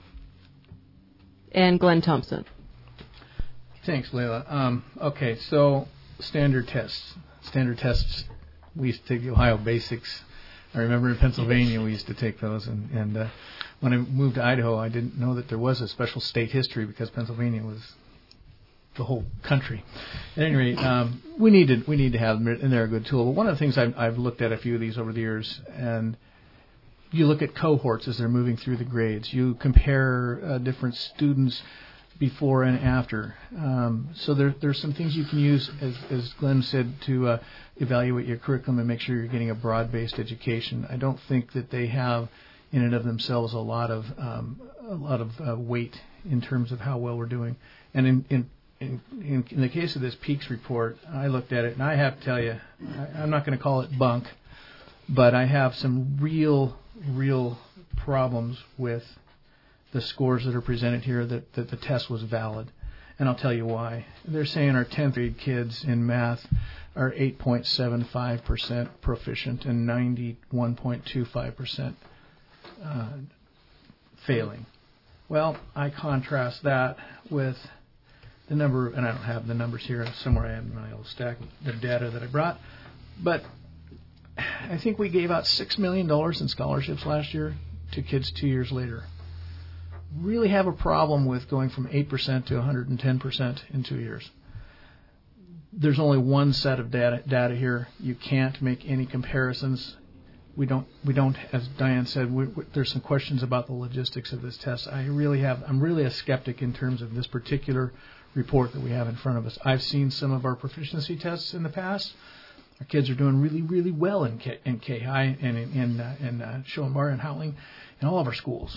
And Glenn Thompson. Thanks, Layla. Okay, so standard tests. We used to take the Ohio Basics. I remember in Pennsylvania we used to take those, and when I moved to Idaho, I didn't know that there was a special state history because Pennsylvania was the whole country. At any rate, we need to have them, and they're a good tool. But one of the things I've looked at a few of these over the years, and you look at cohorts as they're moving through the grades. You compare different students before and after. So there's some things you can use, as Glenn said, to evaluate your curriculum and make sure you're getting a broad-based education. I don't think that they have in and of themselves a lot of weight in terms of how well we're doing. And in the case of this PEAKS report, I looked at it, and I have to tell you, I'm not going to call it bunk, but I have some real problems with the scores that are presented here, that the test was valid. And I'll tell you why. They're saying our 10th grade kids in math are 8.75% proficient and 91.25% failing. Well, I contrast that with the number, and I don't have the numbers here, somewhere I have my old stack of data that I brought, but I think we gave out $6 million in scholarships last year to kids 2 years later. Really have a problem with going from 8% to 110% in 2 years. There's only one set of data here. You can't make any comparisons. We don't. As Diane said, there's some questions about the logistics of this test. I'm really a skeptic in terms of this particular report that we have in front of us. I've seen some of our proficiency tests in the past. Our kids are doing really, really well in K-High and in Schoenbar and Howling in all of our schools.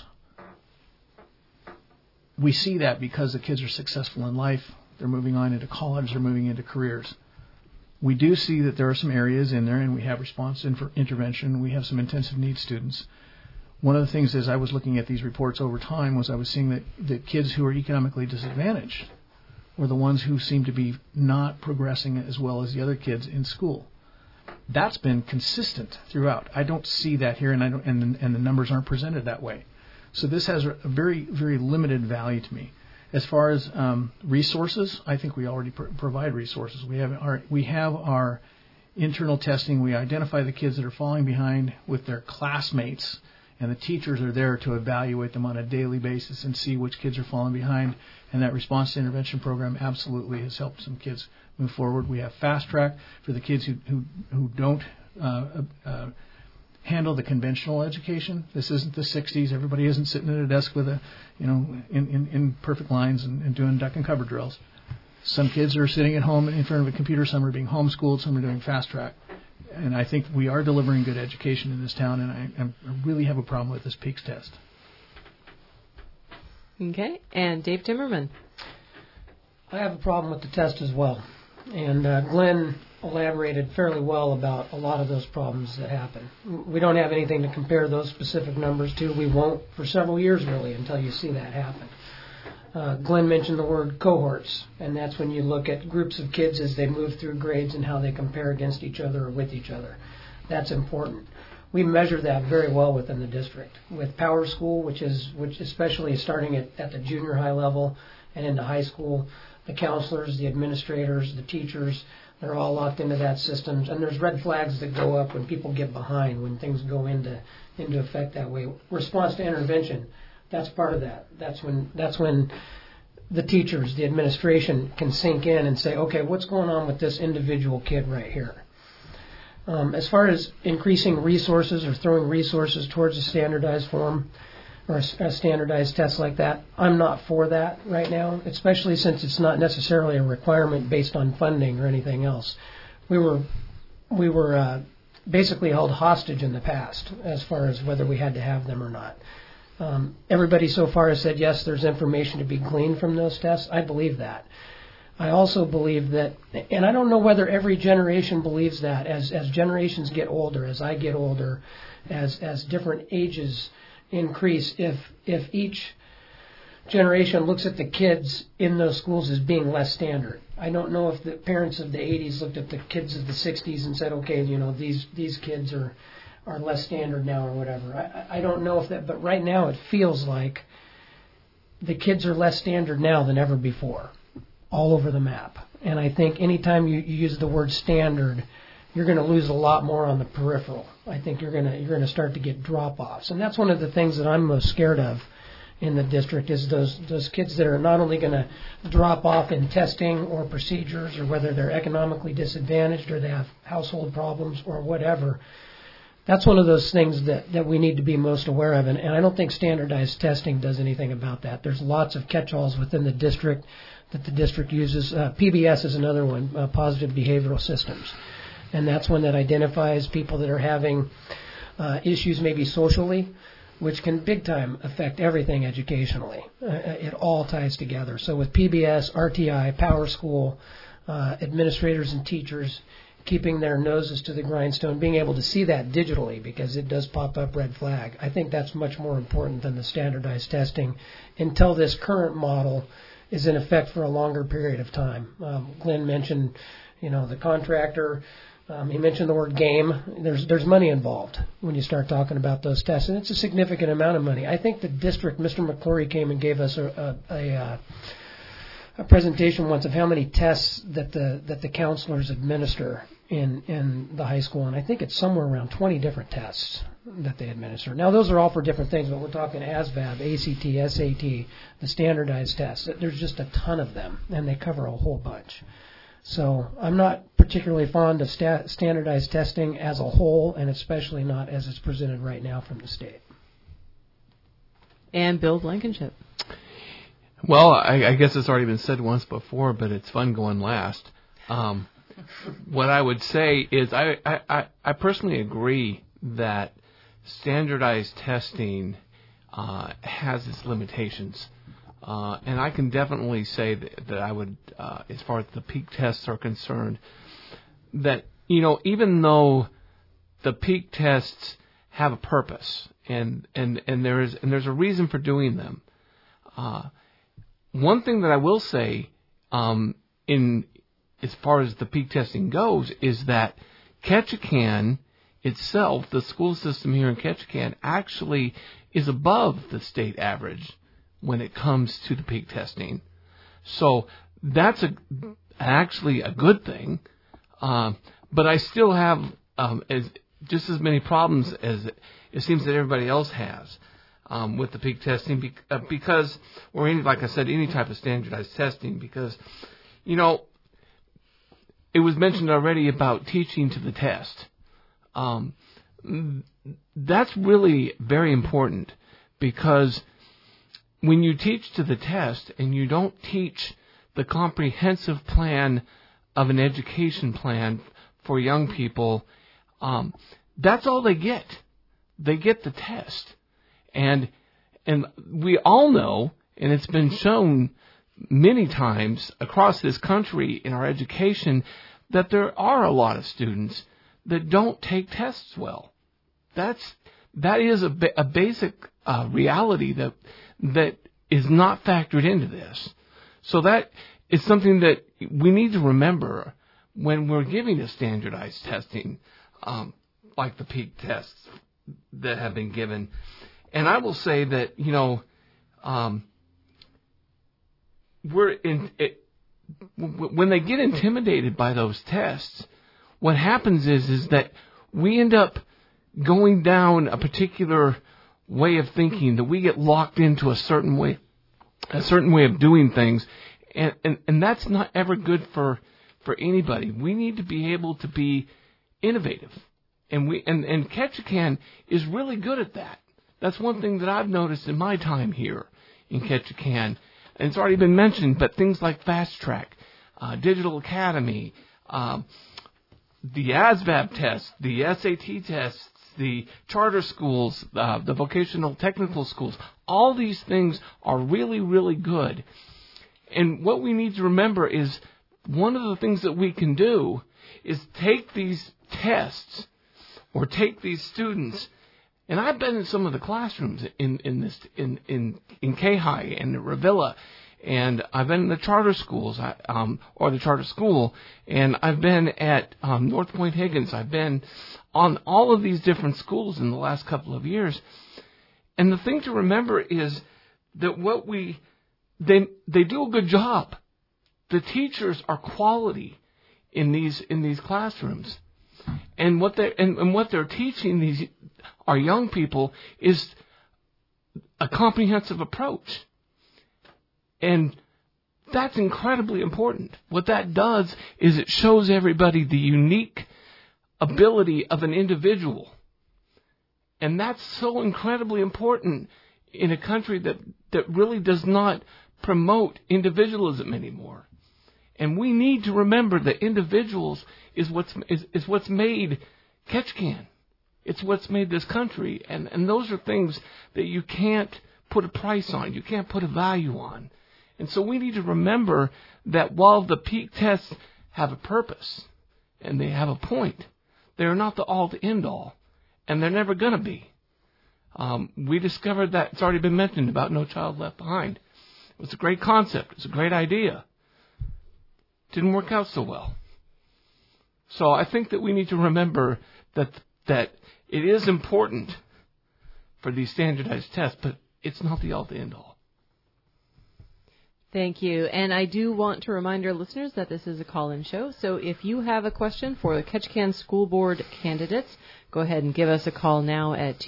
We see that because the kids are successful in life. They're moving on into college. They're moving into careers. We do see that there are some areas in there, and we have response for intervention. We have some intensive needs students. One of the things as I was looking at these reports over time was I was seeing that the kids who are economically disadvantaged were the ones who seemed to be not progressing as well as the other kids in school. that's been consistent throughout. I don't see that here, and the numbers aren't presented that way. So this has a very, very limited value to me. As far as resources, I think we already provide resources. We have our internal testing. We identify the kids that are falling behind with their classmates, and the teachers are there to evaluate them on a daily basis and see which kids are falling behind. And that response to intervention program absolutely has helped some kids move forward. We have Fast Track for the kids who don't handle the conventional education. This isn't the 60s. Everybody isn't sitting at a desk with in perfect lines and doing duck and cover drills. Some kids are sitting at home in front of a computer. Some are being homeschooled. Some are doing Fast Track. And I think we are delivering good education in this town, and I really have a problem with this PEAKS test. Okay. And Dave Timmerman. I have a problem with the test as well. And Glenn elaborated fairly well about a lot of those problems that happen. We don't have anything to compare those specific numbers to. We won't for several years, really, until you see that happen. Glenn mentioned the word cohorts, and that's when you look at groups of kids as they move through grades and how they compare against each other or with each other. That's important. We measure that very well within the district. With Power School, which especially starting at the junior high level and into high school, the counselors, the administrators, the teachers, they're all locked into that system. And there's red flags that go up when people get behind, when things go into effect that way. Response to intervention, that's part of that. That's when the teachers, the administration can sink in and say, okay, what's going on with this individual kid right here? As far as increasing resources or throwing resources towards a standardized form or a standardized test like that, I'm not for that right now, especially since it's not necessarily a requirement based on funding or anything else. We were basically held hostage in the past as far as whether we had to have them or not. Everybody so far has said, yes, there's information to be gleaned from those tests. I believe that. I also believe that, and I don't know whether every generation believes that, as generations get older, as I get older, as different ages increase, if each generation looks at the kids in those schools as being less standard. I don't know if the parents of the 80s looked at the kids of the 60s and said, okay, these kids are less standard now or whatever. I don't know if that, but right now it feels like the kids are less standard now than ever before, all over the map. And I think anytime you use the word standard, you're going to lose a lot more on the peripheral. I think you're going to start to get drop-offs. And that's one of the things that I'm most scared of in the district is those kids that are not only going to drop off in testing or procedures or whether they're economically disadvantaged or they have household problems or whatever. That's one of those things that we need to be most aware of, and I don't think standardized testing does anything about that. There's lots of catch-alls within the district that the district uses. PBS is another one, positive behavioral systems, and that's one that identifies people that are having issues maybe socially, which can big time affect everything educationally. It all ties together. So with PBS, RTI, Power School, administrators and teachers keeping their noses to the grindstone, being able to see that digitally because it does pop up red flag. I think that's much more important than the standardized testing until this current model is in effect for a longer period of time. Glenn mentioned, the contractor. He mentioned the word game. There's money involved when you start talking about those tests, and it's a significant amount of money. I think the district, Mr. McClory came and gave us a presentation once of how many tests that the counselors administer in the high school, and I think it's somewhere around 20 different tests that they administer. Now, those are all for different things, but we're talking ASVAB, ACT, SAT, the standardized tests. There's just a ton of them, and they cover a whole bunch. So I'm not particularly fond of standardized testing as a whole, and especially not as it's presented right now from the state. And Bill Blankenship. Well, I guess it's already been said once before, but it's fun going last. What I would say is I personally agree that standardized testing has its limitations. And I can definitely say that I would, as far as the PEAK tests are concerned, that, even though the PEAK tests have a purpose and there's a reason for doing them, one thing that I will say, as far as the PEAK testing goes, is that Ketchikan itself, the school system here in Ketchikan, actually is above the state average when it comes to the peak testing. So that's actually a good thing. But I still have just as many problems as it seems that everybody else has with the peak testing because, or like I said, any type of standardized testing, because, it was mentioned already about teaching to the test. That's really very important, because when you teach to the test and you don't teach the comprehensive plan of an education plan for young people, that's all they get. They get the test. And we all know, and it's been shown many times across this country in our education, that there are a lot of students that don't take tests well. That is a basic reality that is not factored into this. So that is something that we need to remember when we're giving a standardized testing, like the peak tests that have been given. And I will say that, when they get intimidated by those tests, what happens is that we end up going down a particular way of thinking, that we get locked into a certain way of doing things, and that's not ever good for anybody. We need to be able to be innovative, and Ketchikan is really good at that. That's one thing that I've noticed in my time here in Ketchikan, and it's already been mentioned, but things like Fast Track, Digital Academy, the ASVAB test, the SAT tests, the charter schools, the vocational technical schools, all these things are really, really good. And what we need to remember is one of the things that we can do is take these tests or take these students. And I've been in some of the classrooms in K-High and Revilla, and I've been in the charter schools, or the charter school, and I've been at North Point Higgins. I've been on all of these different schools in the last couple of years. And the thing to remember is that they do a good job. The teachers are quality in these classrooms, and what they're teaching our young people is a comprehensive approach. And that's incredibly important. What that does is it shows everybody the unique ability of an individual. And that's so incredibly important in a country that really does not promote individualism anymore. And we need to remember that individuals is what's made Ketchikan. It's what's made this country. And those are things that you can't put a price on. You can't put a value on. And so we need to remember that while the peak tests have a purpose and they have a point, they're not the all-to-end-all. And they're never going to be. We discovered that, it's already been mentioned, about No Child Left Behind. It was a great concept. It was a great idea. Didn't work out so well. So I think that we need to remember that it is important for these standardized tests, but it's not the all-to-end-all. Thank you. And I do want to remind our listeners that this is a call-in show. So if you have a question for the Ketchikan School Board candidates, go ahead and give us a call now at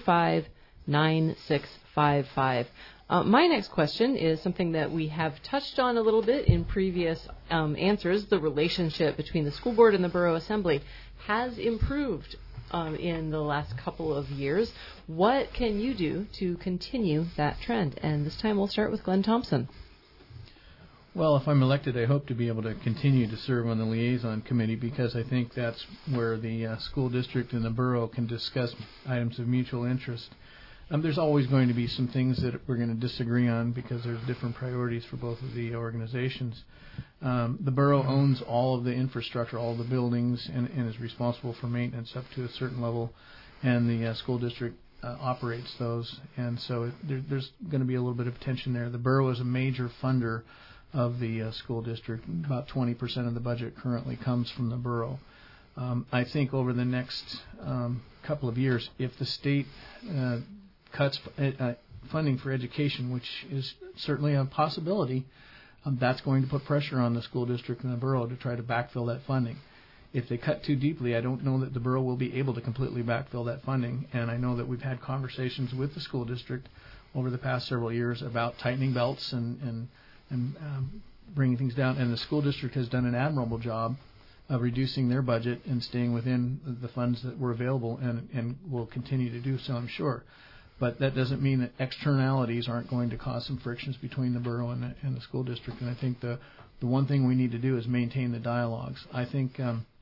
225-9655. My next question is something that we have touched on a little bit in previous answers. The relationship between the school board and the Borough Assembly has improved in the last couple of years. What can you do to continue that trend? And this time we'll start with Glenn Thompson. Well, if I'm elected, I hope to be able to continue to serve on the liaison committee, because I think that's where the school district and the borough can discuss items of mutual interest. There's always going to be some things that we're going to disagree on because there's different priorities for both of the organizations. The borough owns all of the infrastructure, all the buildings, and is responsible for maintenance up to a certain level, and the school district operates those. And so there's going to be a little bit of tension there. The borough is a major funder of the school district. About 20% of the budget currently comes from the borough. I think over the next couple of years, if the state cuts funding for education, which is certainly a possibility, that's going to put pressure on the school district and the borough to try to backfill that funding. If they cut too deeply, I don't know that the borough will be able to completely backfill that funding. And I know that we've had conversations with the school district over the past several years about tightening belts and bringing things down. And the school district has done an admirable job of reducing their budget and staying within the funds that were available, and will continue to do so, I'm sure. But that doesn't mean that externalities aren't going to cause some frictions between the borough and the school district. And I think the one thing we need to do is maintain the dialogues. I think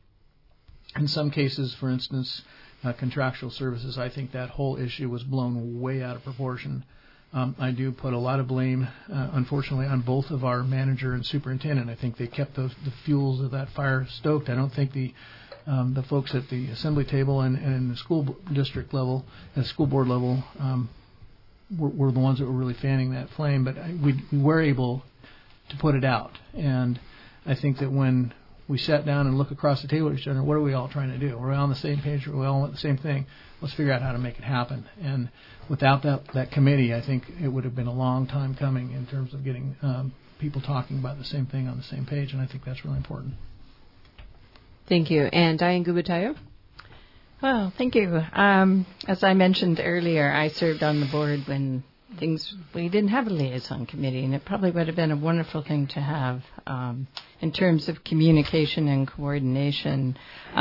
in some cases, for instance, contractual services, I think that whole issue was blown way out of proportion. I do put a lot of blame, unfortunately, on both of our manager and superintendent. I think they kept the fuels of that fire stoked. I don't think the folks at the assembly table and the school district level, the school board level, were the ones that were really fanning that flame. But we were able to put it out. And I think that when we sat down and looked across the table at each other, what are we all trying to do? We're all on the same page. We're all on the same thing. Let's figure out how to make it happen. And without that committee, I think it would have been a long time coming in terms of getting people talking about the same thing on the same page, and I think that's really important. Thank you. And Diane Gubatayo? Well, thank you. As I mentioned earlier, I served on the board when we didn't have a liaison committee, and it probably would have been a wonderful thing to have in terms of communication and coordination.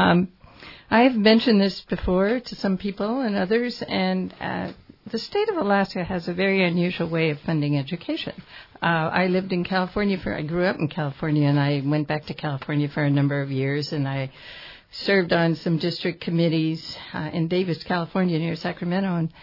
I have mentioned this before to some people and others, and the state of Alaska has a very unusual way of funding education. I lived in California I grew up in California, and I went back to California for a number of years, and I served on some district committees in Davis, California, near Sacramento. And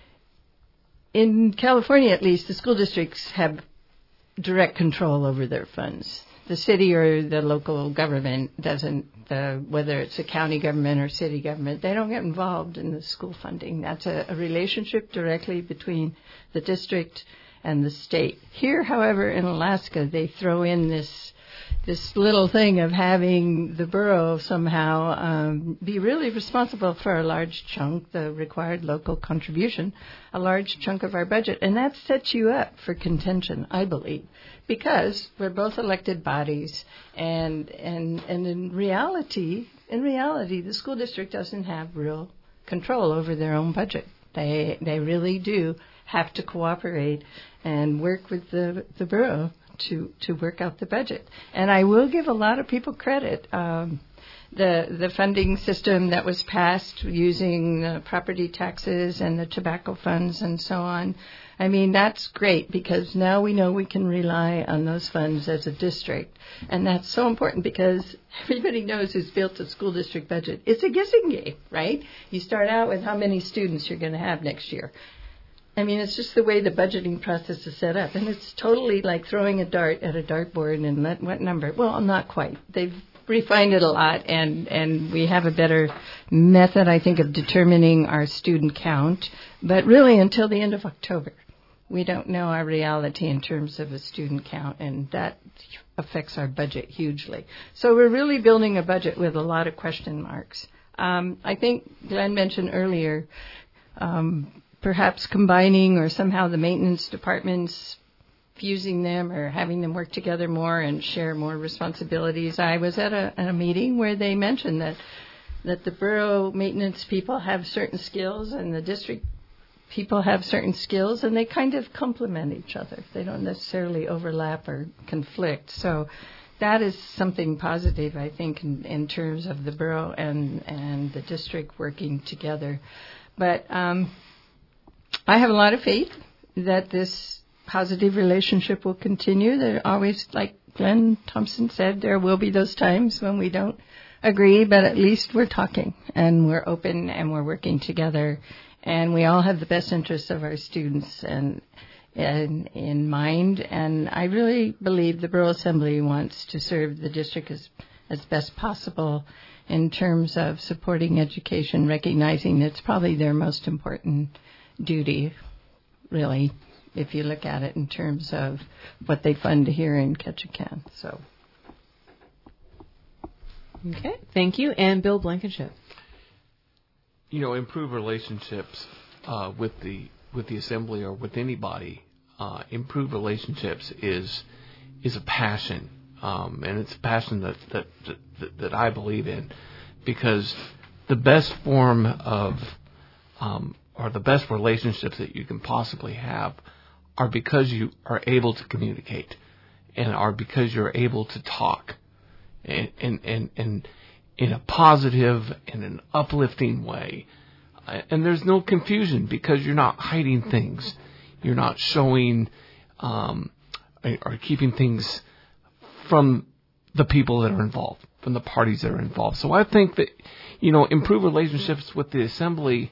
in California, at least, the school districts have direct control over their funds. The city or the local government doesn't, whether it's a county government or city government, they don't get involved in the school funding. That's a relationship directly between the district and the state. Here, however, in Alaska, they throw in this little thing of having the borough somehow be really responsible for a large chunk, the required local contribution, a large chunk of our budget. And that sets you up for contention, I believe, because we're both elected bodies, and in reality, the school district doesn't have real control over their own budget. They really do have to cooperate and work with the borough to work out the budget. And I will give a lot of people credit. The funding system that was passed using the property taxes and the tobacco funds and so on, I mean, that's great, because now we know we can rely on those funds as a district. And that's so important, because everybody knows who's built a school district budget. It's a guessing game, right? You start out with how many students you're going to have next year. I mean, it's just the way the budgeting process is set up. And it's totally like throwing a dart at a dartboard and what number? Well, not quite. They've refined it a lot, and we have a better method, I think, of determining our student count. But really, until the end of October, we don't know our reality in terms of a student count, and that affects our budget hugely. So we're really building a budget with a lot of question marks. I think Glenn mentioned earlier, perhaps combining or somehow the maintenance departments, fusing them or having them work together more and share more responsibilities. I was at a meeting where they mentioned that the borough maintenance people have certain skills and the district people have certain skills, and they kind of complement each other. They don't necessarily overlap or conflict. So that is something positive, I think, in terms of the borough and the district working together. But I have a lot of faith that this positive relationship will continue. There always, like Glenn Thompson said, there will be those times when we don't agree, but at least we're talking and we're open and we're working together, and we all have the best interests of our students and in mind. And I really believe the Borough Assembly wants to serve the district as best possible in terms of supporting education, recognizing it's probably their most important duty, really, if you look at it in terms of what they fund here in Ketchikan. So, Okay, thank you. And Bill Blankenship. Improve relationships with the assembly or with anybody. Improve relationships is a passion, and it's a passion that I believe in, because the best form of or the best relationships that you can possibly have are because you are able to communicate, and are because you're able to talk, and in a positive and an uplifting way. And there's no confusion, because you're not hiding things. You're not showing or keeping things from the people that are involved, from the parties that are involved. So I think that, improved relationships with the assembly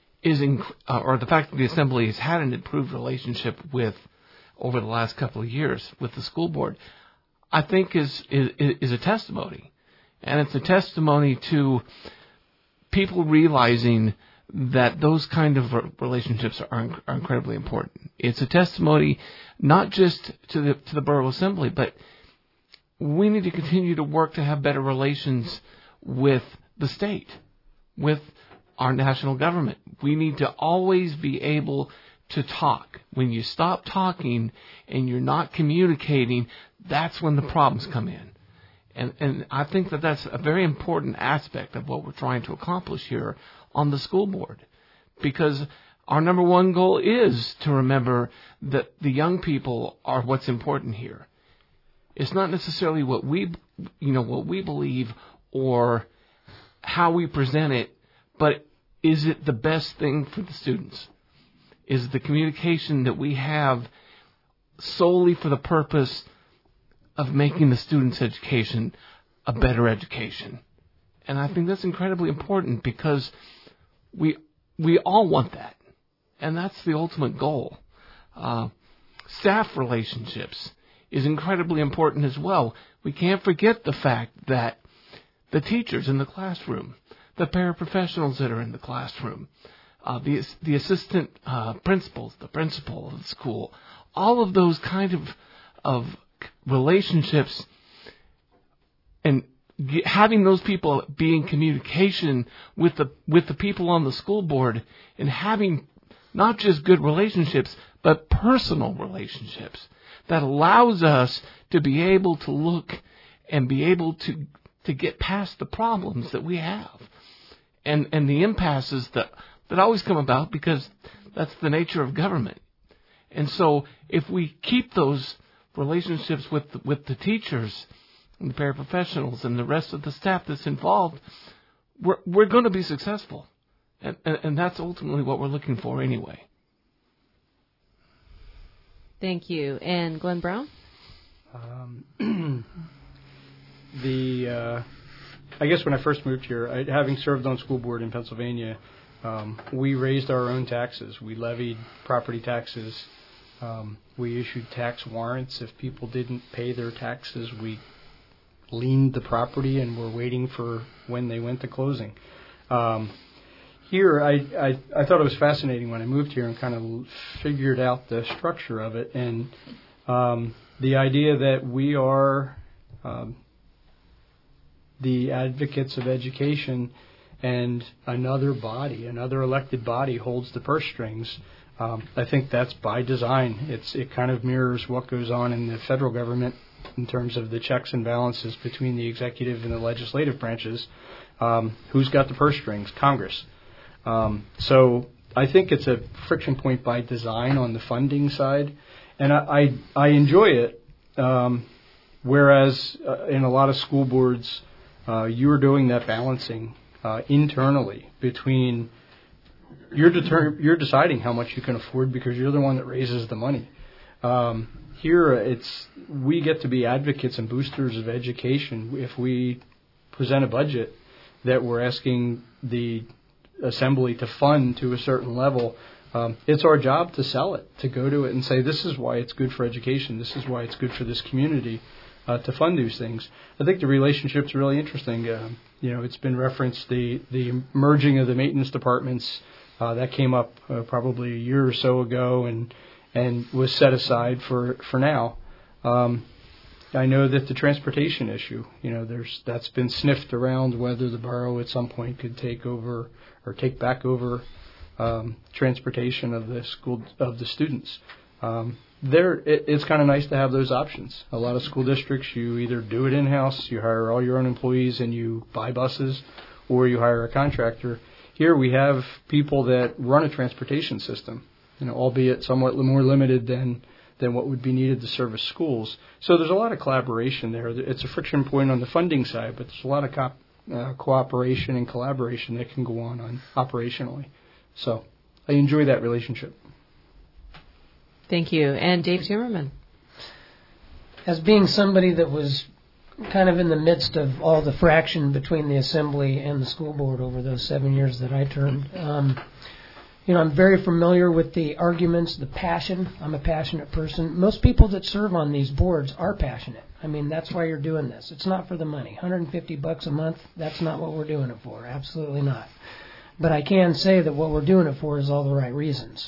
or the fact that the assembly has had an improved relationship with, over the last couple of years, with the school board, I think is a testimony. And it's a testimony to people realizing that those kind of relationships are incredibly important. It's a testimony not just to the Borough Assembly, but we need to continue to work to have better relations with the state, with our national government. We need to always be able to talk. When you stop talking and you're not communicating, that's when the problems come in. And I think that that's a very important aspect of what we're trying to accomplish here on the school board, because our number one goal is to remember that the young people are what's important here. It's not necessarily what we believe or how we present it, but is it the best thing for the students? Is the communication that we have solely for the purpose of making the students' education a better education? And I think that's incredibly important, because we all want that, and that's the ultimate goal. Staff relationships is incredibly important as well. We can't forget the fact that the teachers in the classroom, the paraprofessionals that are in the classroom, the assistant principals, the principal of the school, all of those kind of relationships, and having those people be in communication with the people on the school board, and having not just good relationships, but personal relationships, that allows us to be able to look and be able to get past the problems that we have, and the impasses that always come about, because that's the nature of government. And so if we keep those relationships with the teachers and the paraprofessionals and the rest of the staff that's involved, we're going to be successful. And that's ultimately what we're looking for anyway. Thank you. And Glenn Brown? I guess when I first moved here, having served on school board in Pennsylvania, we raised our own taxes. We levied property taxes. We issued tax warrants. If people didn't pay their taxes, we liened the property and were waiting for when they went to closing. Here, I thought it was fascinating when I moved here and kind of figured out the structure of it, and the idea that we are the advocates of education, and another elected body holds the purse strings. I think that's by design. It kind of mirrors what goes on in the federal government in terms of the checks and balances between the executive and the legislative branches. Who's got the purse strings? Congress. So I think it's a friction point by design on the funding side, and I enjoy it. Whereas in a lot of school boards, you're doing that balancing internally between you're deciding how much you can afford because you're the one that raises the money. Here, we get to be advocates and boosters of education if we present a budget that we're asking the assembly to fund to a certain level. It's our job to sell it, to go to it and say, this is why it's good for education, this is why it's good for this community, to fund these things. I think the relationship's really interesting. It's been referenced, the merging of the maintenance departments, that came up probably a year or so ago and was set aside for now. I know that the transportation issue, that's been sniffed around whether the borough at some point could take over or take back over transportation of the students. It's kind of nice to have those options. A lot of school districts, you either do it in-house, you hire all your own employees and you buy buses, or you hire a contractor. Here we have people that run a transportation system, albeit somewhat more limited than what would be needed to service schools. So there's a lot of collaboration there. It's a friction point on the funding side, but there's a lot of cooperation and collaboration that can go on operationally. So I enjoy that relationship. Thank you. And Dave Timmerman. As being somebody that was kind of in the midst of all the fraction between the assembly and the school board over those 7 years that I termed, I'm very familiar with the arguments, the passion. I'm a passionate person. Most people that serve on these boards are passionate. I mean, that's why you're doing this. It's not for the money. $150 a month, that's not what we're doing it for. Absolutely not. But I can say that what we're doing it for is all the right reasons.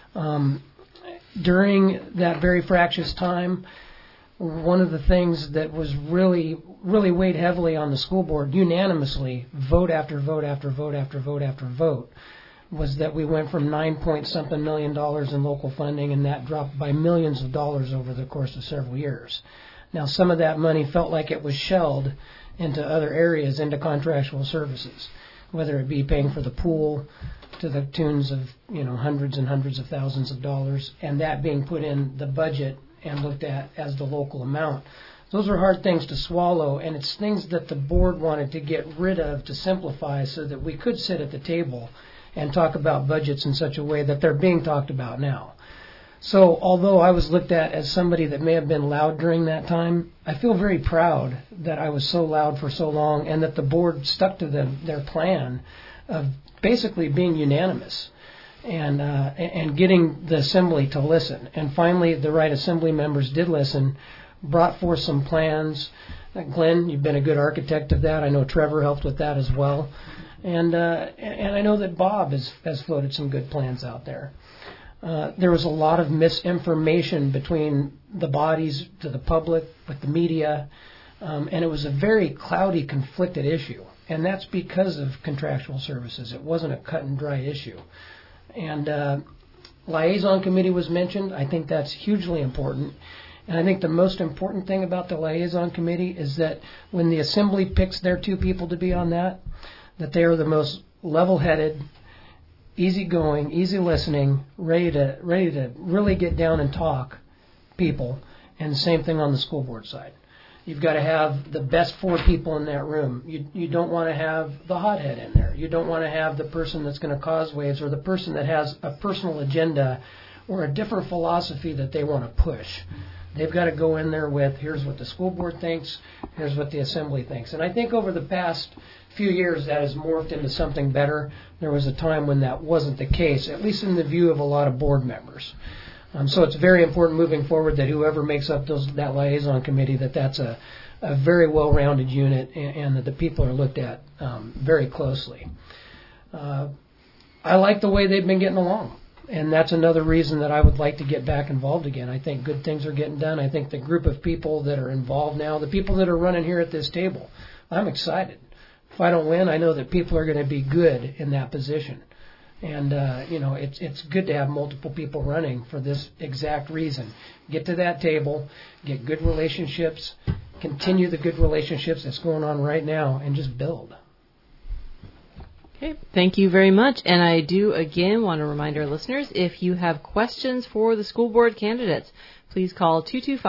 During that very fractious time, one of the things that was really, really weighed heavily on the school board, unanimously, vote after vote after vote after vote after vote, was that we went from $9-point-something million in local funding, and that dropped by millions of dollars over the course of several years. Now, some of that money felt like it was shelled into other areas, into contractual services, whether it be paying for the pool to the tunes of hundreds and hundreds of thousands of dollars, and that being put in the budget and looked at as the local amount. Those are hard things to swallow, and it's things that the board wanted to get rid of to simplify so that we could sit at the table and talk about budgets in such a way that they're being talked about now. So although I was looked at as somebody that may have been loud during that time, I feel very proud that I was so loud for so long and that the board stuck to their plan of basically being unanimous and getting the assembly to listen. And finally, the right assembly members did listen, brought forth some plans. Glenn, you've been a good architect of that. I know Trevor helped with that as well. And I know that Bob has floated some good plans out there. There was a lot of misinformation between the bodies to the public, with the media, and it was a very cloudy, conflicted issue. And that's because of contractual services. It wasn't a cut and dry issue. And liaison committee was mentioned. I think that's hugely important. And I think the most important thing about the liaison committee is that when the assembly picks their two people to be on that they are the most level-headed, easygoing, easy listening, ready to really get down and talk people. And the same thing on the school board side. You've got to have the best 4 people in that room. You don't want to have the hothead in there. You don't want to have the person that's going to cause waves or the person that has a personal agenda or a different philosophy that they want to push. They've got to go in there with, here's what the school board thinks, here's what the assembly thinks. And I think over the past few years that has morphed into something better. There was a time when that wasn't the case, at least in the view of a lot of board members. So it's very important moving forward that whoever makes up that liaison committee, that's a very well-rounded unit and that the people are looked at very closely. I like the way they've been getting along. And that's another reason that I would like to get back involved again. I think good things are getting done. I think the group of people that are involved now, the people that are running here at this table, I'm excited. If I don't win, I know that people are going to be good in that position. And, it's good to have multiple people running for this exact reason. Get to that table, get good relationships, continue the good relationships that's going on right now, and just build. Okay, thank you very much. And I do, again, want to remind our listeners, if you have questions for the school board candidates, please call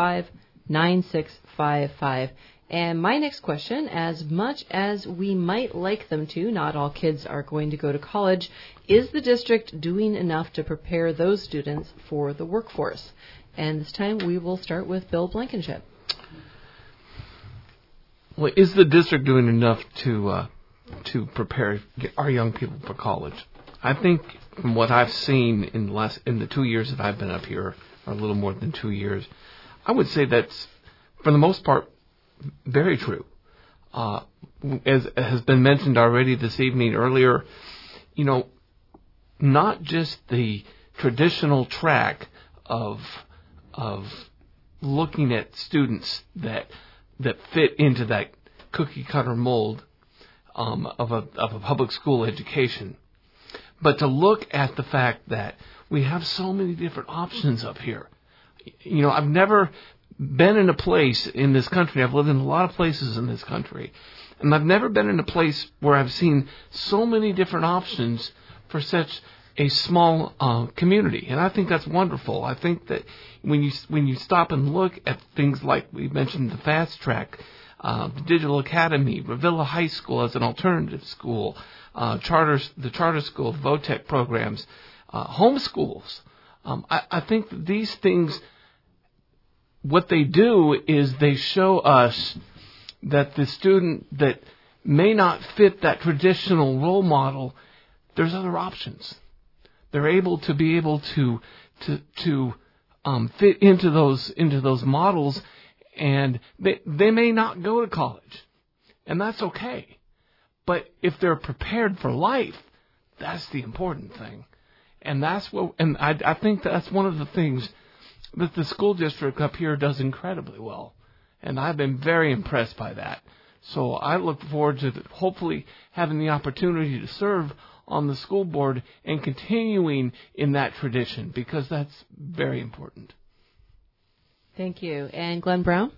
225-9655. And my next question, as much as we might like them to, not all kids are going to go to college, is the district doing enough to prepare those students for the workforce? And this time we will start with Bill Blankenship. Well, is the district doing enough to prepare our young people for college? I think from what I've seen in the 2 years that I've been up here, or a little more than 2 years, I would say that's, for the most part, very true. As has been mentioned already this evening earlier, not just the traditional track of looking at students that fit into that cookie cutter mold of a public school education, but to look at the fact that we have so many different options up here. You know, I've never been in a place in this country. I've lived in a lot of places in this country, and I've never been in a place where I've seen so many different options for such a small community. And I think that's wonderful. I think that when you stop and look at things like we mentioned, the Fast Track, the Digital Academy, Revilla High School as an alternative school, the charter school, VOTEC programs, homeschools. I think that these things, what they do is they show us that the student that may not fit that traditional role model, there's other options. They're able to fit into those models, and they may not go to college, and that's okay. But if they're prepared for life, that's the important thing. And I think that's one of the things that the school district up here does incredibly well. And I've been very impressed by that. So I look forward to hopefully having the opportunity to serve on the school board and continuing in that tradition, because that's very important. Thank you. And Glenn Brown?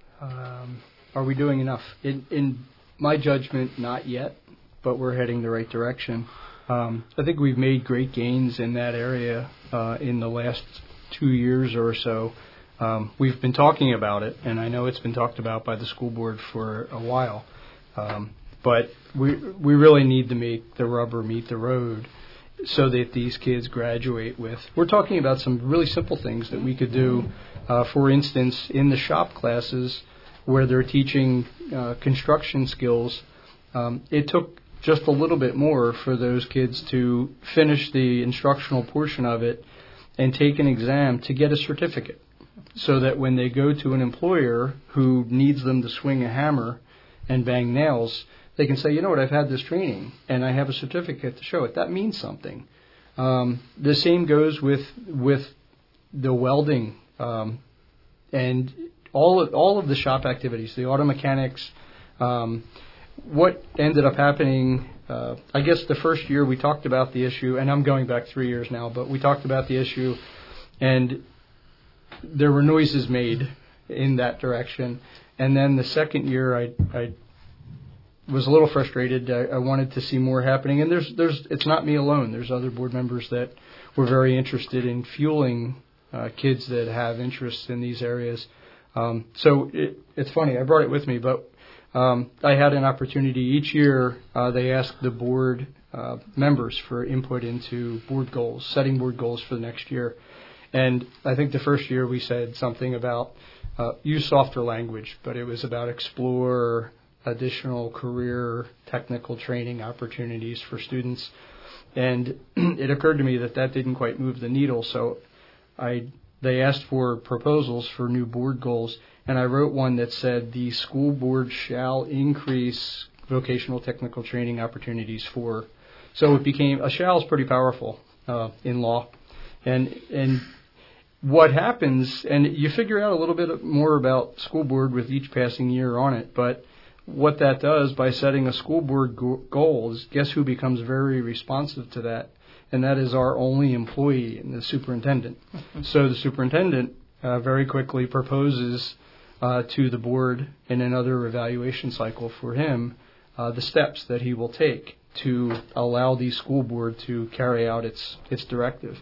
Are we doing enough? In my judgment, not yet, but we're heading the right direction. I think we've made great gains in that area in the last 2 years or so. We've been talking about it, and I know it's been talked about by the school board for a while. But we really need to make the rubber meet the road so that these kids graduate with. We're talking about some really simple things that we could do. For instance, in the shop classes where they're teaching construction skills, it took just a little bit more for those kids to finish the instructional portion of it and take an exam to get a certificate, so that when they go to an employer who needs them to swing a hammer and bang nails, they can say, you know what, I've had this training and I have a certificate to show it. That means something. The same goes with the welding and all of the shop activities, the auto mechanics. What ended up happening, I guess the first year we talked about the issue, and I'm going back 3 years now, but we talked about the issue, and there were noises made in that direction. And then the second year, I was a little frustrated. I wanted to see more happening, and it's not me alone. There's other board members that were very interested in fueling kids that have interests in these areas. So it's funny. I brought it with me, but I had an opportunity each year. They asked the board members for input into board goals, setting board goals for the next year. And I think the first year we said something about use softer language, but it was about explore additional career technical training opportunities for students. And it occurred to me that didn't quite move the needle. So they asked for proposals for new board goals, and I wrote one that said the school board shall increase vocational technical training opportunities for. So it became, a shall is pretty powerful in law. And what happens, and you figure out a little bit more about school board with each passing year on it, but what that does by setting a school board goal is, guess who becomes very responsive to that? And that is our only employee, the superintendent. So the superintendent very quickly proposes to the board in another evaluation cycle for him the steps that he will take to allow the school board to carry out its directive.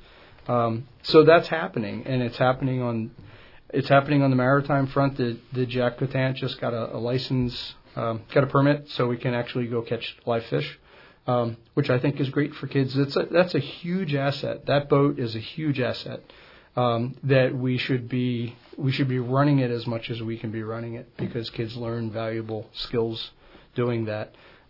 So that's happening, and it's happening on the maritime front. The Jack Cotant just got a license, got a permit, so we can actually go catch live fish, which I think is great for kids. That's a huge asset. That boat is a huge asset that we should be running it as much as we can be running it, because kids learn valuable skills doing that.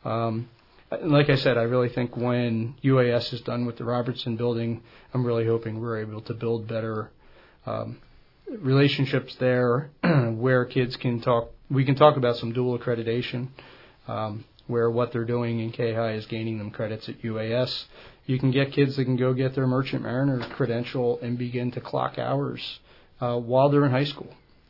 Like I said, I really think when UAS is done with the Robertson building, I'm really hoping we're able to build better relationships there where kids can talk. We can talk about some dual accreditation, where what they're doing in K-High is gaining them credits at UAS. You can get kids that can go get their Merchant Mariner credential and begin to clock hours while they're in high school.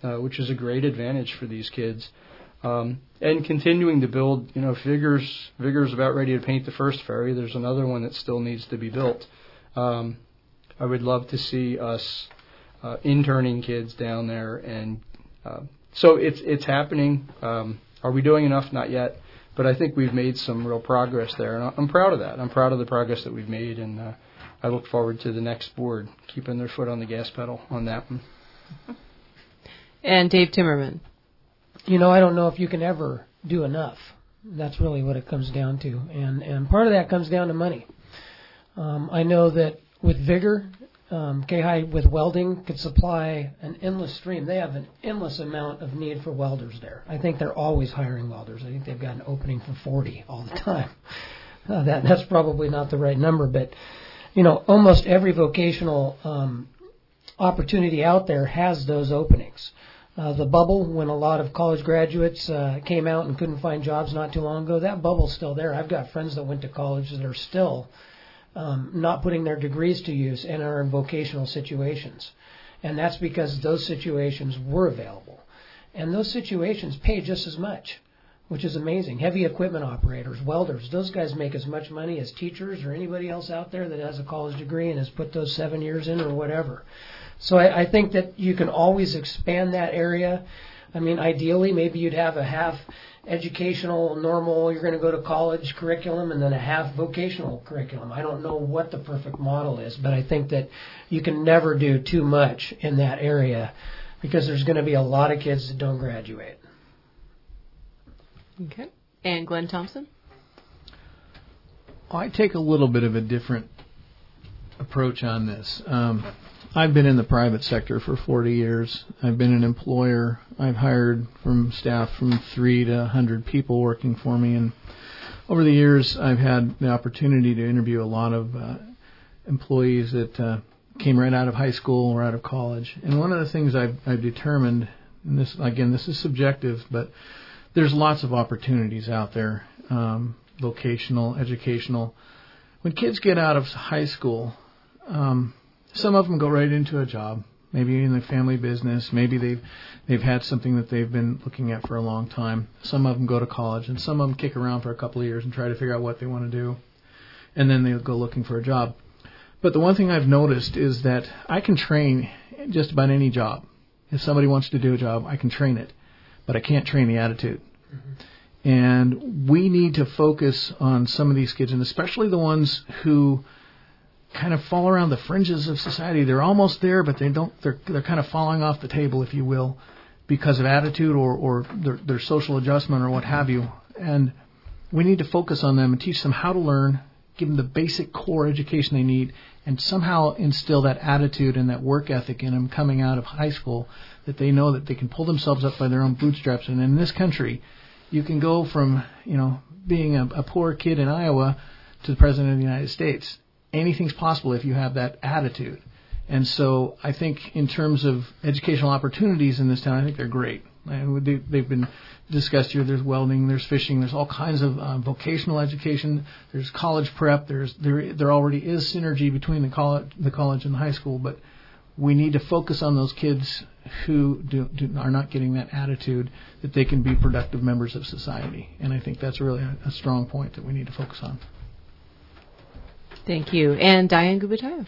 which is a great advantage for these kids. And continuing to build, Vigor's about ready to paint the first ferry. There's another one that still needs to be built. I would love to see us interning kids down there, and so it's happening. Are we doing enough? Not yet, but I think we've made some real progress there, and I'm proud of that. I'm proud of the progress that we've made, and I look forward to the next board keeping their foot on the gas pedal on that one. And Dave Timmerman. I don't know if you can ever do enough. That's really what it comes down to, and part of that comes down to money. I know that with Vigor, K-High with welding could supply an endless stream. They have an endless amount of need for welders there. I think they're always hiring welders. I think they've got an opening for 40 all the time. That's probably not the right number, but almost every vocational opportunity out there has those openings. The bubble, when a lot of college graduates came out and couldn't find jobs not too long ago, that bubble's still there. I've got friends that went to college that are still not putting their degrees to use and are in vocational situations. And that's because those situations were available. And those situations pay just as much, which is amazing. Heavy equipment operators, welders, those guys make as much money as teachers or anybody else out there that has a college degree and has put those 7 years in or whatever. So I think that you can always expand that area. I mean, ideally, maybe you'd have a half educational, normal, you're going to go to college curriculum, and then a half vocational curriculum. I don't know what the perfect model is, but I think that you can never do too much in that area because there's going to be a lot of kids that don't graduate. Okay. And Glenn Thompson? I take a little bit of a different approach on this. I've been in the private sector for 40 years. I've been an employer. I've hired from staff from 3 to 100 people working for me. And over the years, I've had the opportunity to interview a lot of employees that came right out of high school or out of college. And one of the things I've determined, and this is subjective, but there's lots of opportunities out there, vocational, educational. When kids get out of high school, some of them go right into a job, maybe in the family business. Maybe they've had something that they've been looking at for a long time. Some of them go to college, and some of them kick around for a couple of years and try to figure out what they want to do, and then they'll go looking for a job. But the one thing I've noticed is that I can train just about any job. If somebody wants to do a job, I can train it, but I can't train the attitude. Mm-hmm. And we need to focus on some of these kids, and especially the ones who kind of fall around the fringes of society. They're almost there, but they're kind of falling off the table, if you will, because of attitude or their social adjustment or what have you. And we need to focus on them and teach them how to learn, give them the basic core education they need, and somehow instill that attitude and that work ethic in them coming out of high school, that they know that they can pull themselves up by their own bootstraps. And in this country, you can go from being a poor kid in Iowa to the President of the United States. Anything's possible if you have that attitude. And so I think in terms of educational opportunities in this town, I think they're great. They've been discussed here. There's welding, there's fishing, there's all kinds of vocational education. There's college prep. There already is synergy between the college and the high school, but we need to focus on those kids who are not getting that attitude that they can be productive members of society. And I think that's really a strong point that we need to focus on. Thank you. And Diane Gubatayo.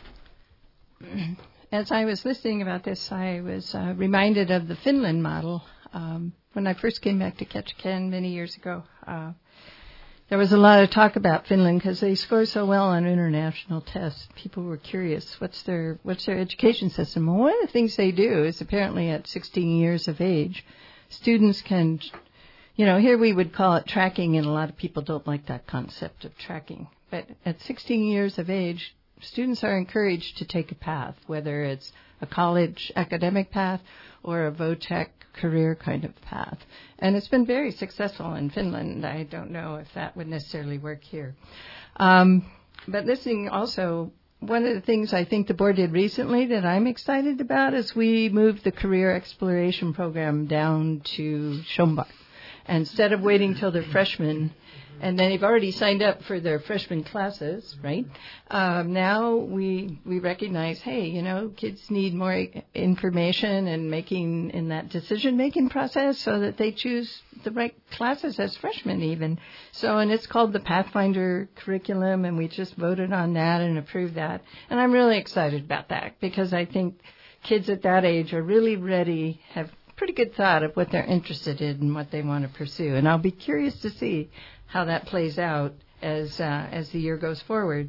As I was listening about this, I was reminded of the Finland model. When I first came back to Ketchikan many years ago, there was a lot of talk about Finland because they score so well on international tests. People were curious, what's their education system? Well, one of the things they do is apparently at 16 years of age, students can, here we would call it tracking, and a lot of people don't like that concept of tracking. But at 16 years of age, students are encouraged to take a path, whether it's a college academic path or a VOTEC career kind of path. And it's been very successful in Finland. I don't know if that would necessarily work here. But listening also, one of the things I think the board did recently that I'm excited about is we moved the career exploration program down to Schomburg. And instead of waiting till they're freshmen And then they've already signed up for their freshman classes, right? Now we recognize, hey, kids need more information and making in that decision-making process so that they choose the right classes as freshmen even. So, and it's called the Pathfinder curriculum, and we just voted on that and approved that. And I'm really excited about that because I think kids at that age are really ready, have pretty good thought of what they're interested in and what they want to pursue. And I'll be curious to see how that plays out as the year goes forward.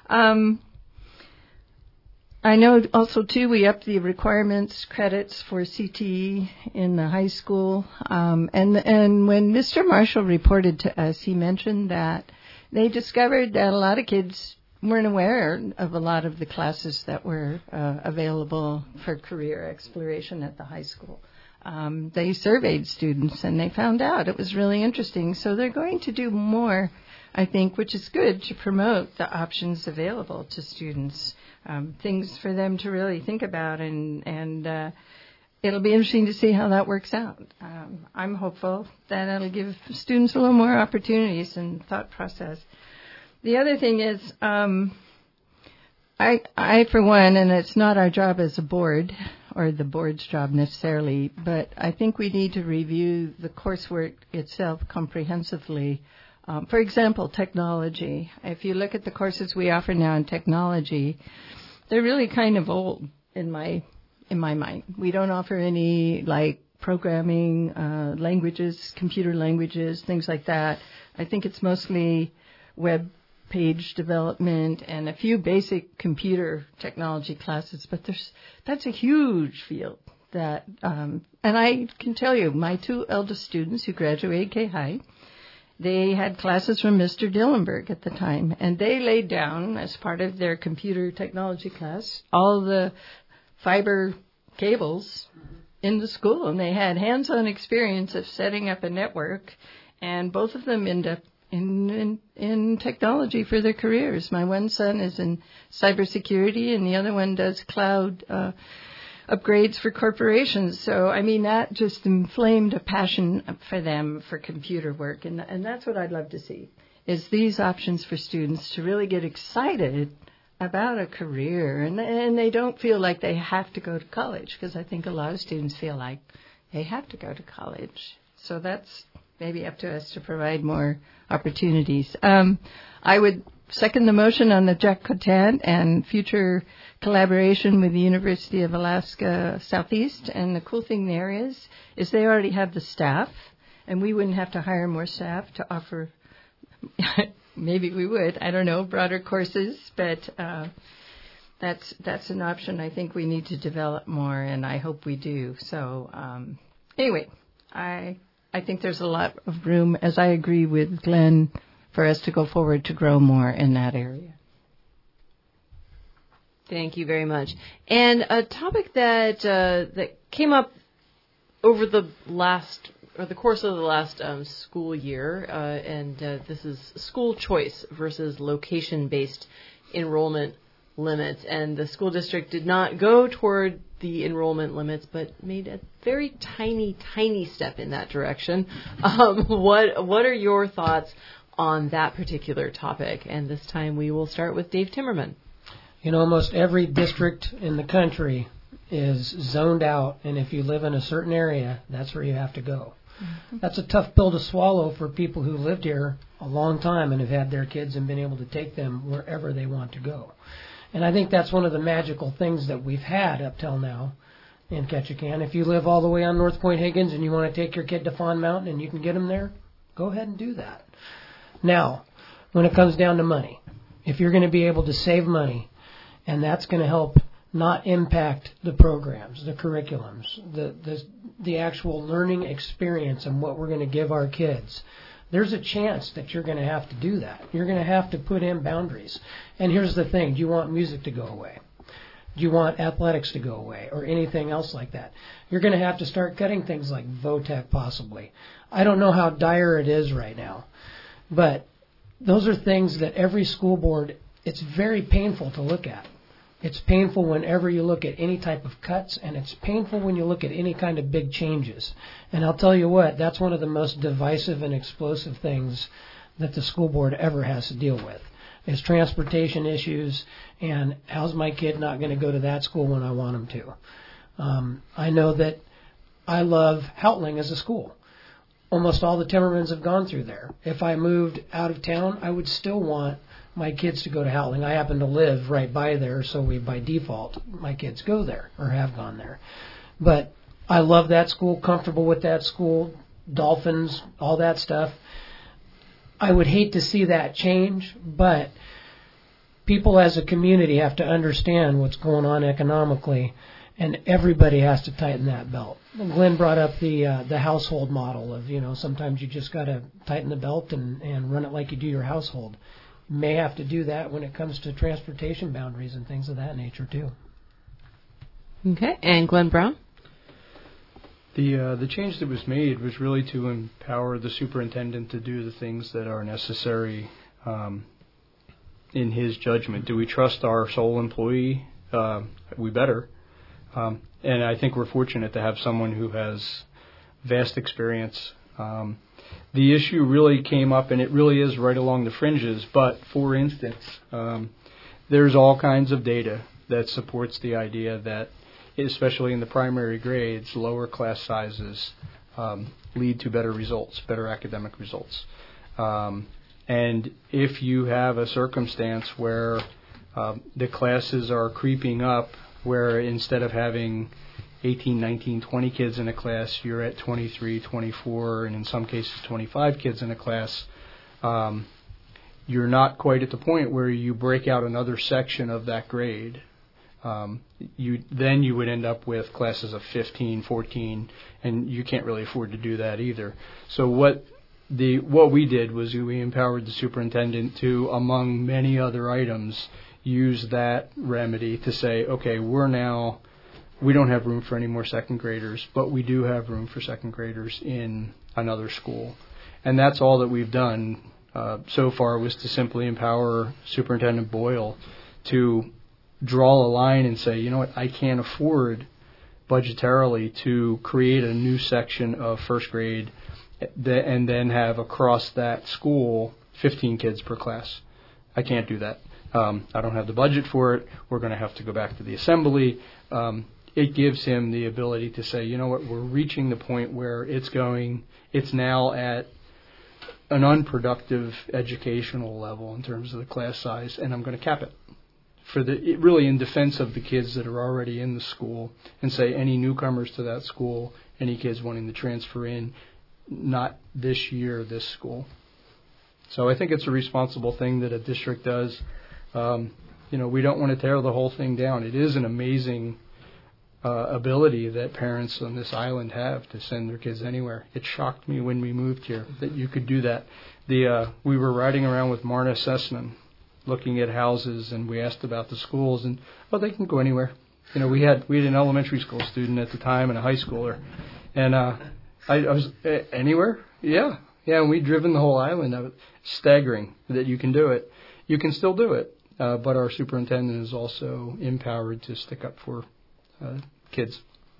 I know also, too, we upped the requirements, credits for CTE in the high school. And when Mr. Marshall reported to us, he mentioned that they discovered that a lot of kids weren't aware of a lot of the classes that were available for career exploration at the high school. They surveyed students, and they found out it was really interesting. So they're going to do more, I think, which is good, to promote the options available to students, things for them to really think about, and it'll be interesting to see how that works out. I'm hopeful that it'll give students a little more opportunities and thought process. The other thing is, I, for one, and it's not our job as a board, or the board's job necessarily, but I think we need to review the coursework itself comprehensively. For example, technology. If you look at the courses we offer now in technology, they're really kind of old in my mind. We don't offer any programming languages, computer languages, things like that. I think it's mostly web page development and a few basic computer technology classes, but that's a huge field that, and I can tell you, my two eldest students who graduated K-High, they had classes from Mr. Dillenberg at the time, and they laid down, as part of their computer technology class, all the fiber cables in the school, and they had hands-on experience of setting up a network, and both of them end up in technology for their careers. My one son is in cybersecurity, and the other one does cloud upgrades for corporations. So, I mean, that just inflamed a passion for them for computer work, and that's what I'd love to see, is these options for students to really get excited about a career, and they don't feel like they have to go to college, because I think a lot of students feel like they have to go to college. So that's maybe up to us to provide more opportunities. I would second the motion on the Jack Cotant and future collaboration with the University of Alaska Southeast. And the cool thing there is they already have the staff, and we wouldn't have to hire more staff to offer, maybe we would, I don't know, broader courses, but that's an option I think we need to develop more, and I hope we do. So anyway, I think there's a lot of room, as I agree with Glenn, for us to go forward to grow more in that area. Thank you very much. And a topic that came up over the course of the last school year, and this is school choice versus location-based enrollment limits. And the school district did not go toward the enrollment limits, but made a very tiny, tiny step in that direction. What are your thoughts on that particular topic? And this time we will start with Dave Timmerman. Almost every district in the country is zoned out, and if you live in a certain area, that's where you have to go. Mm-hmm. That's a tough pill to swallow for people who lived here a long time and have had their kids and been able to take them wherever they want to go. And I think that's one of the magical things that we've had up till now in Ketchikan. If you live all the way on North Point Higgins and you want to take your kid to Fawn Mountain and you can get them there, go ahead and do that. Now, when it comes down to money, if you're going to be able to save money, and that's going to help not impact the programs, the curriculums, the actual learning experience and what we're going to give our kids, there's a chance that you're going to have to do that. You're going to have to put in boundaries. And here's the thing. Do you want music to go away? Do you want athletics to go away or anything else like that? You're going to have to start cutting things like VOTEC possibly. I don't know how dire it is right now, but those are things that every school board, it's very painful to look at. It's painful whenever you look at any type of cuts, and it's painful when you look at any kind of big changes. And I'll tell you what, that's one of the most divisive and explosive things that the school board ever has to deal with. Is transportation issues and how's my kid not going to go to that school when I want him to. I know that I love Houtling as a school. Almost all the Timmermans have gone through there. If I moved out of town, I would still want my kids to go to Houtling. I happen to live right by there, so by default, my kids go there or have gone there. But I love that school, comfortable with that school, Dolphins, all that stuff. I would hate to see that change, but people as a community have to understand what's going on economically, and everybody has to tighten that belt. Glenn brought up the household model of, sometimes you just got to tighten the belt and run it like you do your household. You may have to do that when it comes to transportation boundaries and things of that nature, too. Okay, and Glenn Brown? The change that was made was really to empower the superintendent to do the things that are necessary in his judgment. Do we trust our sole employee? We better. And I think we're fortunate to have someone who has vast experience. The issue really came up, and it really is right along the fringes, but for instance, there's all kinds of data that supports the idea that, especially in the primary grades, lower class sizes lead to better results, better academic results. And if you have a circumstance where the classes are creeping up, where instead of having 18, 19, 20 kids in a class, you're at 23, 24, and in some cases 25 kids in a class, you're not quite at the point where you break out another section of that grade. You would end up with classes of 15, 14, and you can't really afford to do that either. So what we did was we empowered the superintendent to, among many other items, use that remedy to say, okay, we don't have room for any more second graders, but we do have room for second graders in another school. And that's all that we've done so far, was to simply empower Superintendent Boyle to draw a line and say, you know what, I can't afford budgetarily to create a new section of first grade and then have across that school 15 kids per class. I can't do that. I don't have the budget for it. We're going to have to go back to the assembly. It gives him the ability to say, you know what, we're reaching the point where it's now at an unproductive educational level in terms of the class size, and I'm going to cap it. Really in defense of the kids that are already in the school, and say any newcomers to that school, any kids wanting to transfer in, not this year, this school. So I think it's a responsible thing that a district does. We don't want to tear the whole thing down. It is an amazing ability that parents on this island have to send their kids anywhere. It shocked me when we moved here that you could do that. We were riding around with Marna Sessman, looking at houses, and we asked about the schools, and they can go anywhere. We had an elementary school student at the time and a high schooler, and I was anywhere, yeah, and we'd driven the whole island. It was staggering that you can do it. You can still do it, but our superintendent is also empowered to stick up for kids.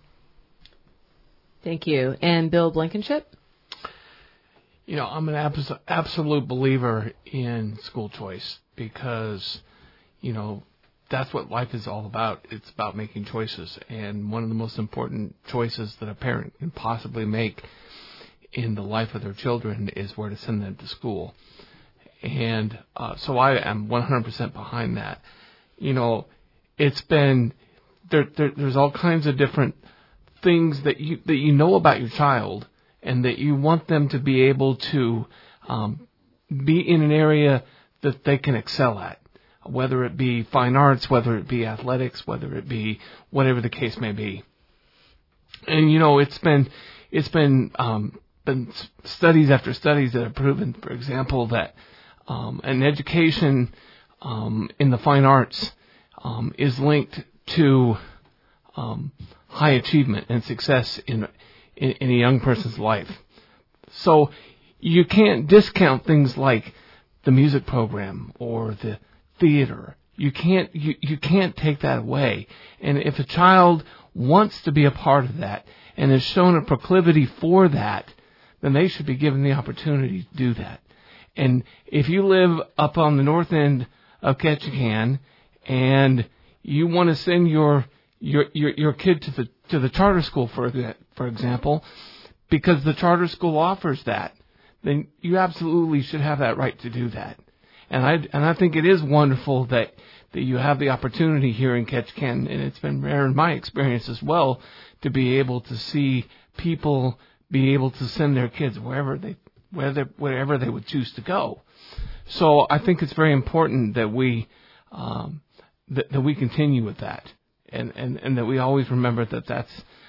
Thank you. And Bill Blankenship? I'm an absolute believer in school choice because, that's what life is all about. It's about making choices. And one of the most important choices that a parent can possibly make in the life of their children is where to send them to school. And so I am 100% behind that. It's been there's all kinds of different things that you know about your child, and that you want them to be able to be in an area that they can excel at, whether it be fine arts, whether it be athletics, whether it be whatever the case may be. And it's been studies after studies that have proven, for example, that an education in the fine arts is linked to high achievement and success in a young person's life. So you can't discount things like the music program or the theater. You can't take that away. And if a child wants to be a part of that and has shown a proclivity for that, then they should be given the opportunity to do that. And if you live up on the north end of Ketchikan and you want to send your kid to the charter school, for example, because the charter school offers that, then you absolutely should have that right to do that. And I think it is wonderful that you have the opportunity here in Ketchikan, and it's been rare in my experience as well, to be able to see people be able to send their kids wherever they would choose to go. So I think it's very important that we continue with that, and that we always remember that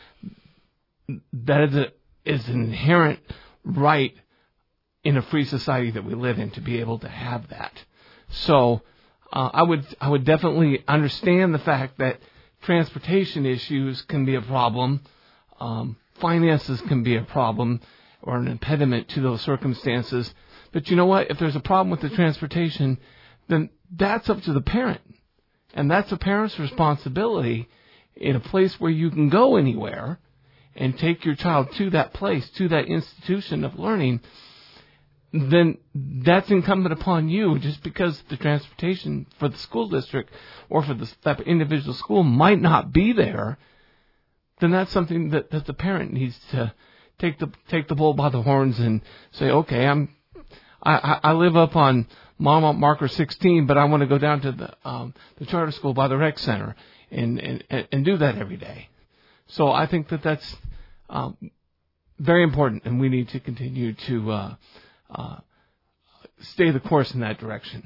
is an inherent right in a free society that we live in, to be able to have that. So I would definitely understand the fact that transportation issues can be a problem, finances can be a problem or an impediment to those circumstances. But you know what? If there's a problem with the transportation, then that's up to the parent. And that's a parent's responsibility in a place where you can go anywhere and take your child to that place, to that institution of learning. Then that's incumbent upon you. Just because the transportation for the school district or for that individual school might not be there, then that's something that the parent needs to take the bull by the horns and say, okay, I live up on Mile Marker 16, but I want to go down to the charter school by the rec center and do that every day. So I think that's very important, and we need to continue to stay the course in that direction.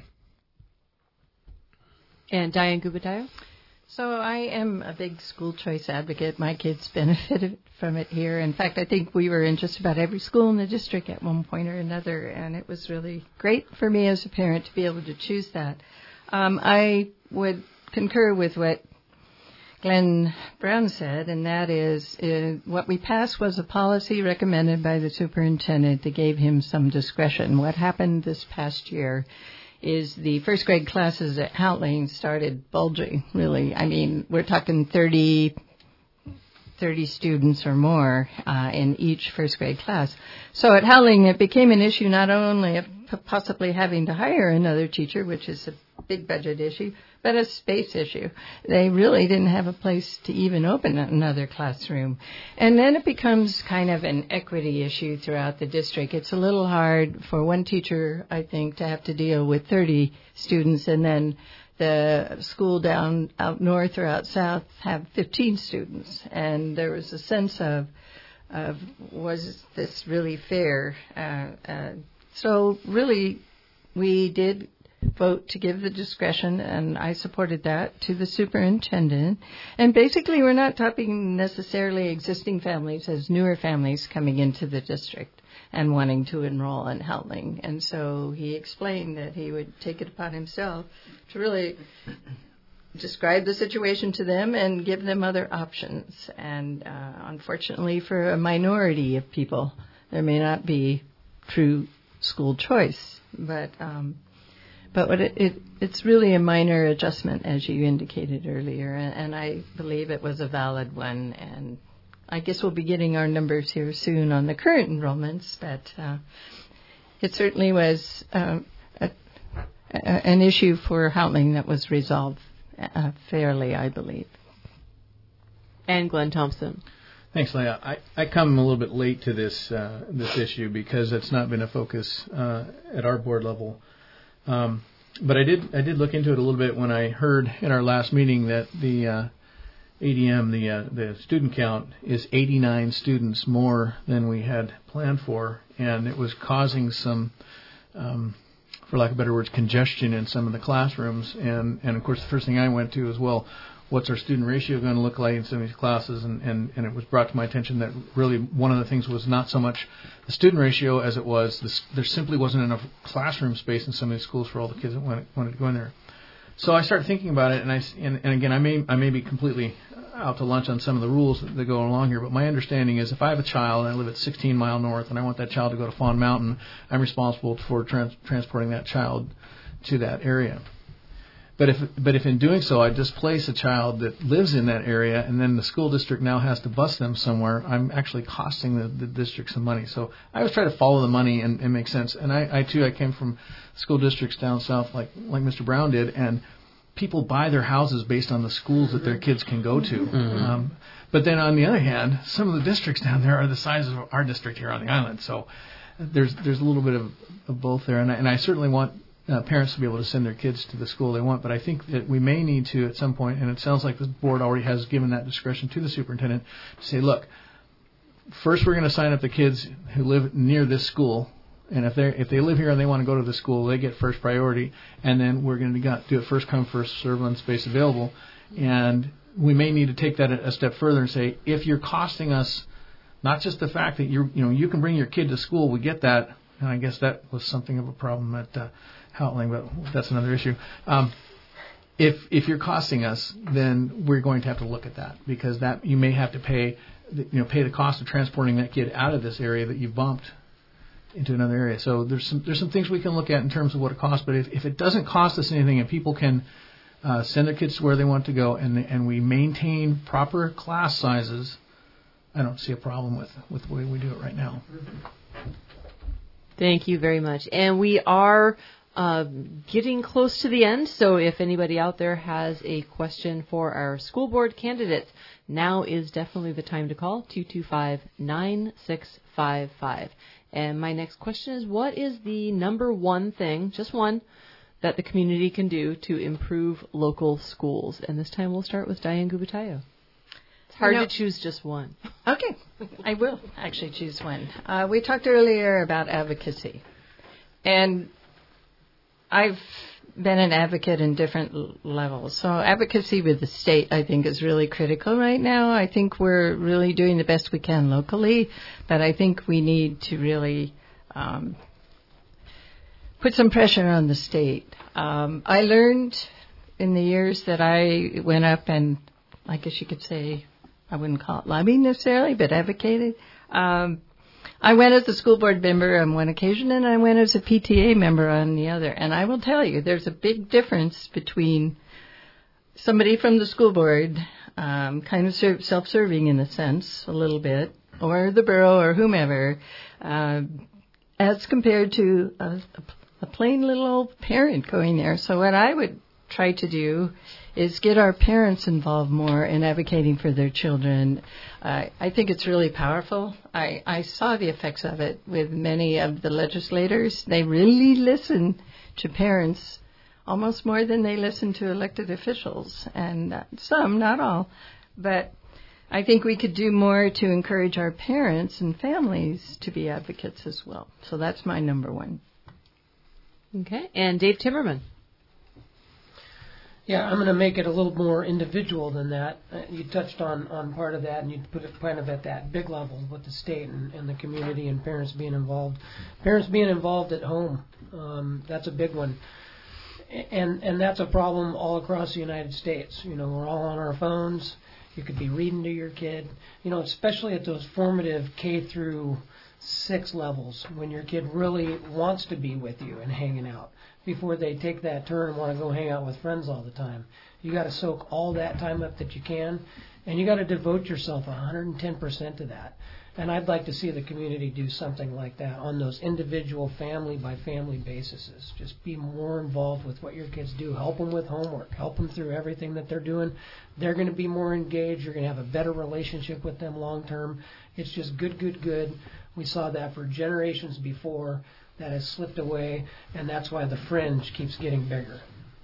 And Diane Gubatayo? So I am a big school choice advocate. My kids benefited from it here. In fact, I think we were in just about every school in the district at one point or another, and it was really great for me as a parent to be able to choose that. I would concur with what Glenn Brown said, and that is what we passed was a policy recommended by the superintendent that gave him some discretion. What happened this past year is the first grade classes at Houtling started bulging, really. I mean, we're talking 30 students or more in each first grade class. So at Houtling, it became an issue not only of possibly having to hire another teacher, which is a big budget issue, but a space issue. They really didn't have a place to even open another classroom. And then it becomes kind of an equity issue throughout the district. It's a little hard for one teacher, I think, to have to deal with 30 students, and then the school down out north or out south have 15 students. And there was a sense of was this really fair? So really, we did vote to give the discretion, and I supported that, to the superintendent. And basically, we're not talking necessarily existing families as newer families coming into the district and wanting to enroll in Houtling. And so he explained that he would take it upon himself to really describe the situation to them and give them other options. And unfortunately, for a minority of people, there may not be true school choice, but it's really a minor adjustment, as you indicated earlier, and I believe it was a valid one. And I guess we'll be getting our numbers here soon on the current enrollments, but it certainly was an issue for Houtling that was resolved fairly, I believe. And Glenn Thompson. Thanks, Leah. I come a little bit late to this issue because it's not been a focus at our board level. But I did look into it a little bit when I heard in our last meeting that the ADM, the student count, is 89 students more than we had planned for, and it was causing some, for lack of better words, congestion in some of the classrooms. And of course, the first thing I went to was, well, what's our student ratio going to look like in some of these classes? And it was brought to my attention that really one of the things was not so much the student ratio as it was there simply wasn't enough classroom space in some of these schools for all the kids that wanted to go in there. So I started thinking about it, and again, I may be completely out to lunch on some of the rules that go along here, but my understanding is if I have a child and I live at 16 Mile North and I want that child to go to Fawn Mountain, I'm responsible for transporting that child to that area. But if in doing so I displace a child that lives in that area, and then the school district now has to bus them somewhere, I'm actually costing the district some money. So I always try to follow the money and make sense. And I came from school districts down south like Mr. Brown did, and people buy their houses based on the schools that their kids can go to. Mm-hmm. But then on the other hand, some of the districts down there are the size of our district here on the island. So there's a little bit of both there. And I certainly want parents to be able to send their kids to the school they want. But I think that we may need to at some point, and it sounds like the board already has given that discretion to the superintendent, to say, look, first we're going to sign up the kids who live near this school. And if they live here and they want to go to the school, they get first priority. And then we're going to do it first come, first serve on space available. And we may need to take that a step further and say, if you're costing us not just the fact that you can bring your kid to school, we get that. And I guess that was something of a problem at Houtling, but that's another issue. If you're costing us, then we're going to have to look at that, because that you may have to pay the cost of transporting that kid out of this area that you've bumped into another area. So there's some things we can look at in terms of what it costs. But if it doesn't cost us anything and people can send their kids to where they want to go, and we maintain proper class sizes, I don't see a problem with the way we do it right now. Thank you very much. And we are getting close to the end, so if anybody out there has a question for our school board candidates, now is definitely the time to call, 225-9655. And my next question is, what is the number one thing, just one, that the community can do to improve local schools? And this time we'll start with Diane Gubatayo. It's hard to choose just one. Okay, I will actually choose one. We talked earlier about advocacy. And I've been an advocate in different levels. So advocacy with the state, I think, is really critical right now. I think we're really doing the best we can locally, but I think we need to really put some pressure on the state. I learned in the years that I went up and, I guess you could say, I wouldn't call it lobbying necessarily, but advocated. I went as a school board member on one occasion, and I went as a PTA member on the other. And I will tell you, there's a big difference between somebody from the school board, kind of self-serving in a sense, a little bit, or the borough or whomever, as compared to a plain little old parent going there. So what I would try to do is get our parents involved more in advocating for their children. I think it's really powerful. I saw the effects of it with many of the legislators. They really listen to parents almost more than they listen to elected officials. And some, not all. But I think we could do more to encourage our parents and families to be advocates as well. So that's my number one. Okay. And Dave Timmerman. Yeah, I'm going to make it a little more individual than that. You touched on part of that, and you put it kind of at that big level with the state and the community and parents being involved. Parents being involved at home, that's a big one. And that's a problem all across the United States. We're all on our phones. You could be reading to your kid, especially at those formative K through 6 levels, when your kid really wants to be with you and hanging out, before they take that turn and want to go hang out with friends all the time. You got to soak all that time up that you can, and you got to devote yourself 110% to that. And I'd like to see the community do something like that on those individual family-by-family bases. Just be more involved with what your kids do. Help them with homework. Help them through everything that they're doing. They're going to be more engaged. You're going to have a better relationship with them long term. It's just good. We saw that for generations before. That has slipped away, and that's why the fringe keeps getting bigger.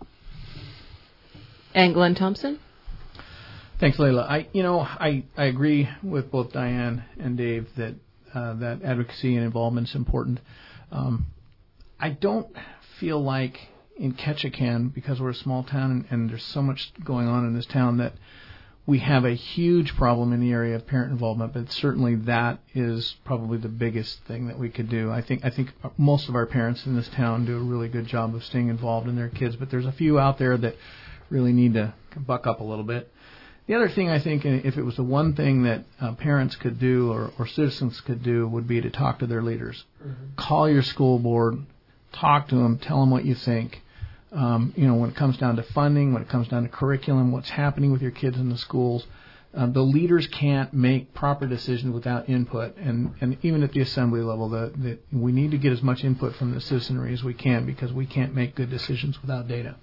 And Glenn Thompson? Thanks, Layla. I agree with both Diane and Dave that that advocacy and involvement is important. I don't feel like in Ketchikan, because we're a small town and there's so much going on in this town, that we have a huge problem in the area of parent involvement, but certainly that is probably the biggest thing that we could do. I think most of our parents in this town do a really good job of staying involved in their kids, but there's a few out there that really need to buck up a little bit. The other thing I think, if it was the one thing that parents could do or citizens could do, would be to talk to their leaders. Mm-hmm. Call your school board, talk to them, tell them what you think. when it comes down to funding, when it comes down to curriculum, what's happening with your kids in the schools. The leaders can't make proper decisions without input, and even at the assembly level, we need to get as much input from the citizenry as we can, because we can't make good decisions without data.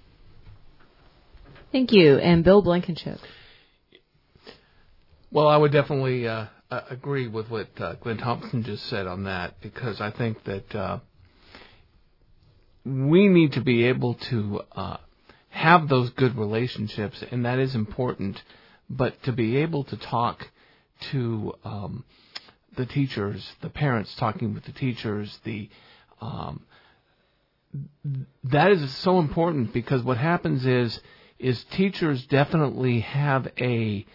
Thank you. And Bill Blankenship. Well, I would definitely agree with what Glenn Thompson just said on that, because I think that we need to be able to have those good relationships, and that is important. But to be able to talk to the teachers, the parents talking with the teachers, that is so important, because what happens is teachers definitely have a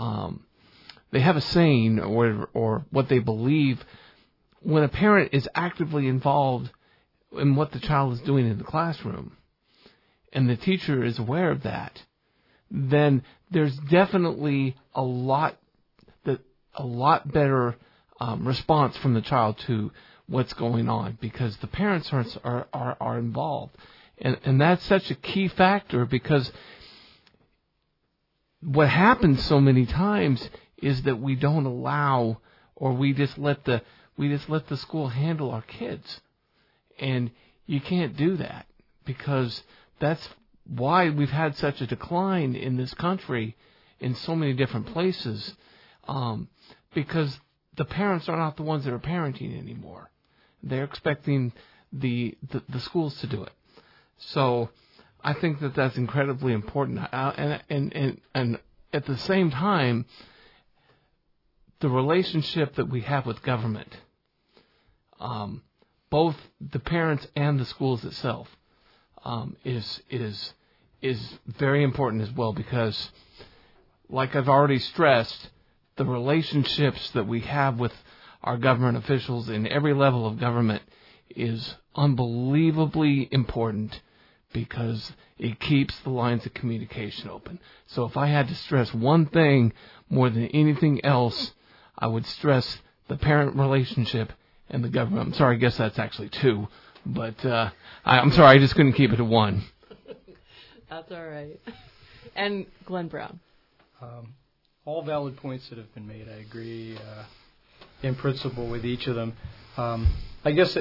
saying or what they believe. When a parent is actively involved in what the child is doing in the classroom, and the teacher is aware of that, then there's definitely a lot better response from the child to what's going on, because the parents are involved, and that's such a key factor, because what happens so many times is that we don't allow, or we just let the school handle our kids, and you can't do that, because that's why we've had such a decline in this country in so many different places, because the parents are not the ones that are parenting anymore. They're expecting the schools to do it. So I think that that's incredibly important. And at the same time, the relationship that we have with government, both the parents and the schools itself, is very important as well, because, like I've already stressed, the relationships that we have with our government officials in every level of government is unbelievably important, because it keeps the lines of communication open. So if I had to stress one thing more than anything else, I would stress the parent relationship and the government. I'm sorry, I guess that's actually two, but I'm sorry, I just couldn't keep it to one. That's all right. And Glenn Brown. All valid points that have been made. I agree in principle with each of them. I guess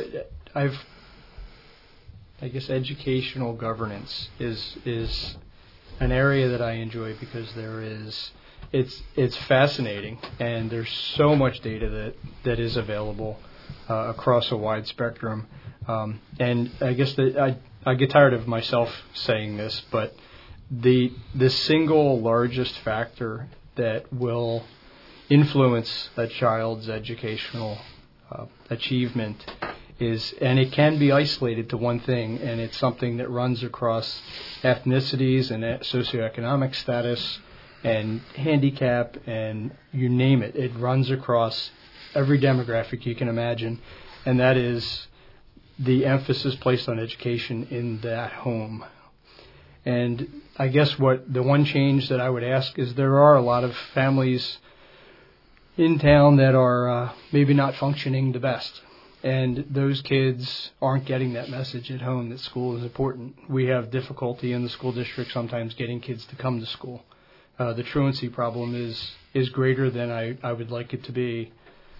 educational governance is an area that I enjoy, because it's fascinating, and there's so much data that is available across a wide spectrum. And I guess that I get tired of myself saying this, but the single largest factor that will influence a child's educational achievement is, and it can be isolated to one thing, and it's something that runs across ethnicities and socioeconomic status and handicap, and you name it. It runs across every demographic you can imagine, and that is the emphasis placed on education in that home. And I guess what the one change that I would ask is, there are a lot of families in town that are maybe not functioning the best, and those kids aren't getting that message at home that school is important. We have difficulty in the school district sometimes getting kids to come to school. The truancy problem is greater than I would like it to be.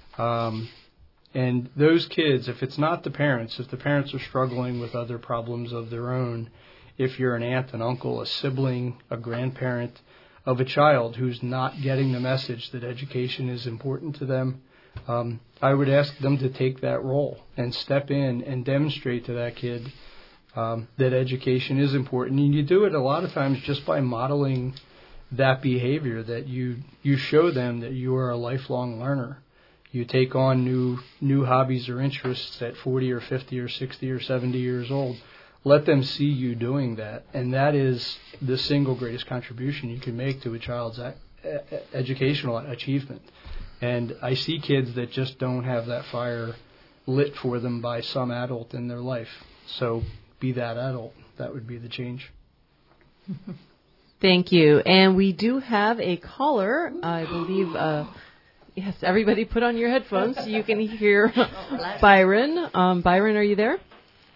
And those kids, if it's not the parents, if the parents are struggling with other problems of their own, if you're an aunt, an uncle, a sibling, a grandparent of a child who's not getting the message that education is important to them, I would ask them to take that role and step in and demonstrate to that kid that education is important. And you do it a lot of times just by modeling that behavior, that you show them that you are a lifelong learner. You take on new hobbies or interests at 40 or 50 or 60 or 70 years old. Let them see you doing that, and that is the single greatest contribution you can make to a child's educational achievement. And I see kids that just don't have that fire lit for them by some adult in their life. So be that adult. That would be the change. Thank you. And we do have a caller, I believe. Yes, everybody put on your headphones so you can hear Byron. Byron, are you there?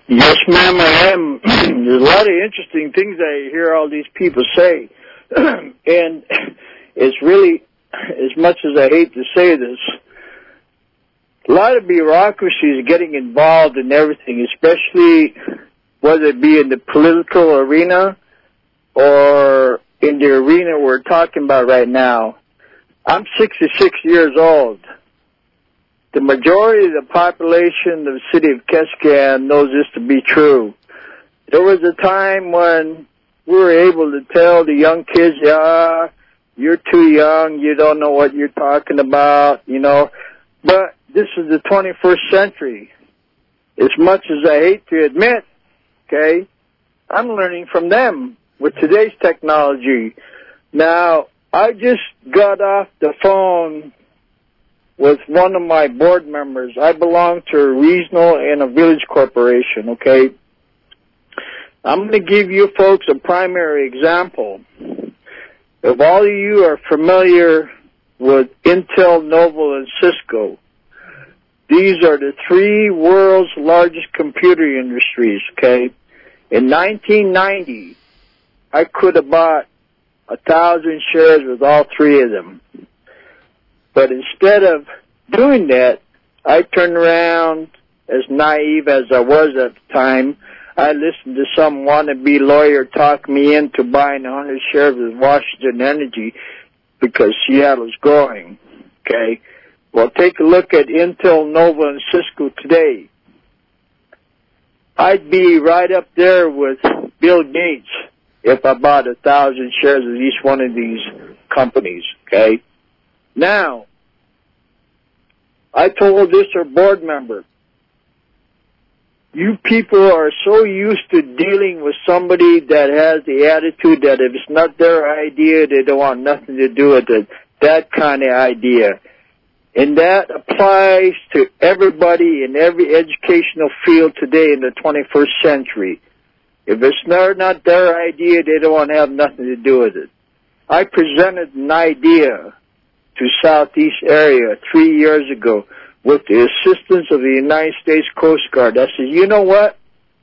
Yes, ma'am, I am. There's a lot of interesting things I hear all these people say. And it's really, as much as I hate to say this, a lot of bureaucracy is getting involved in everything, especially whether it be in the political arena or in the arena we're talking about right now. I'm 66 years old. The majority of the population of the city of Ketchikan knows this to be true. There was a time when we were able to tell the young kids, you're too young, you don't know what you're talking about, you know. But this is the 21st century. As much as I hate to admit, okay, I'm learning from them with today's technology. Now, I just got off the phone with one of my board members. I belong to a regional and a village corporation, okay? I'm going to give you folks a primary example. If all of you are familiar with Intel, Novell, and Cisco, these are the three world's largest computer industries, okay? In 1990, I could have bought 1,000 shares with all three of them. But instead of doing that, I turned around, as naive as I was at the time. I listened to some wannabe lawyer talk me into buying 100 shares of Washington Energy because Seattle's growing. Okay? Well, take a look at Intel, Novell, and Cisco today. I'd be right up there with Bill Gates if I bought 1,000 shares of each one of these companies. Okay? Now, I told this our board member, you people are so used to dealing with somebody that has the attitude that if it's not their idea, they don't want nothing to do with it. That kind of idea. And that applies to everybody in every educational field today in the 21st century. If it's not their idea, they don't want to have nothing to do with it. I presented an idea to Southeast area 3 years ago with the assistance of the United States Coast Guard. I said, you know what?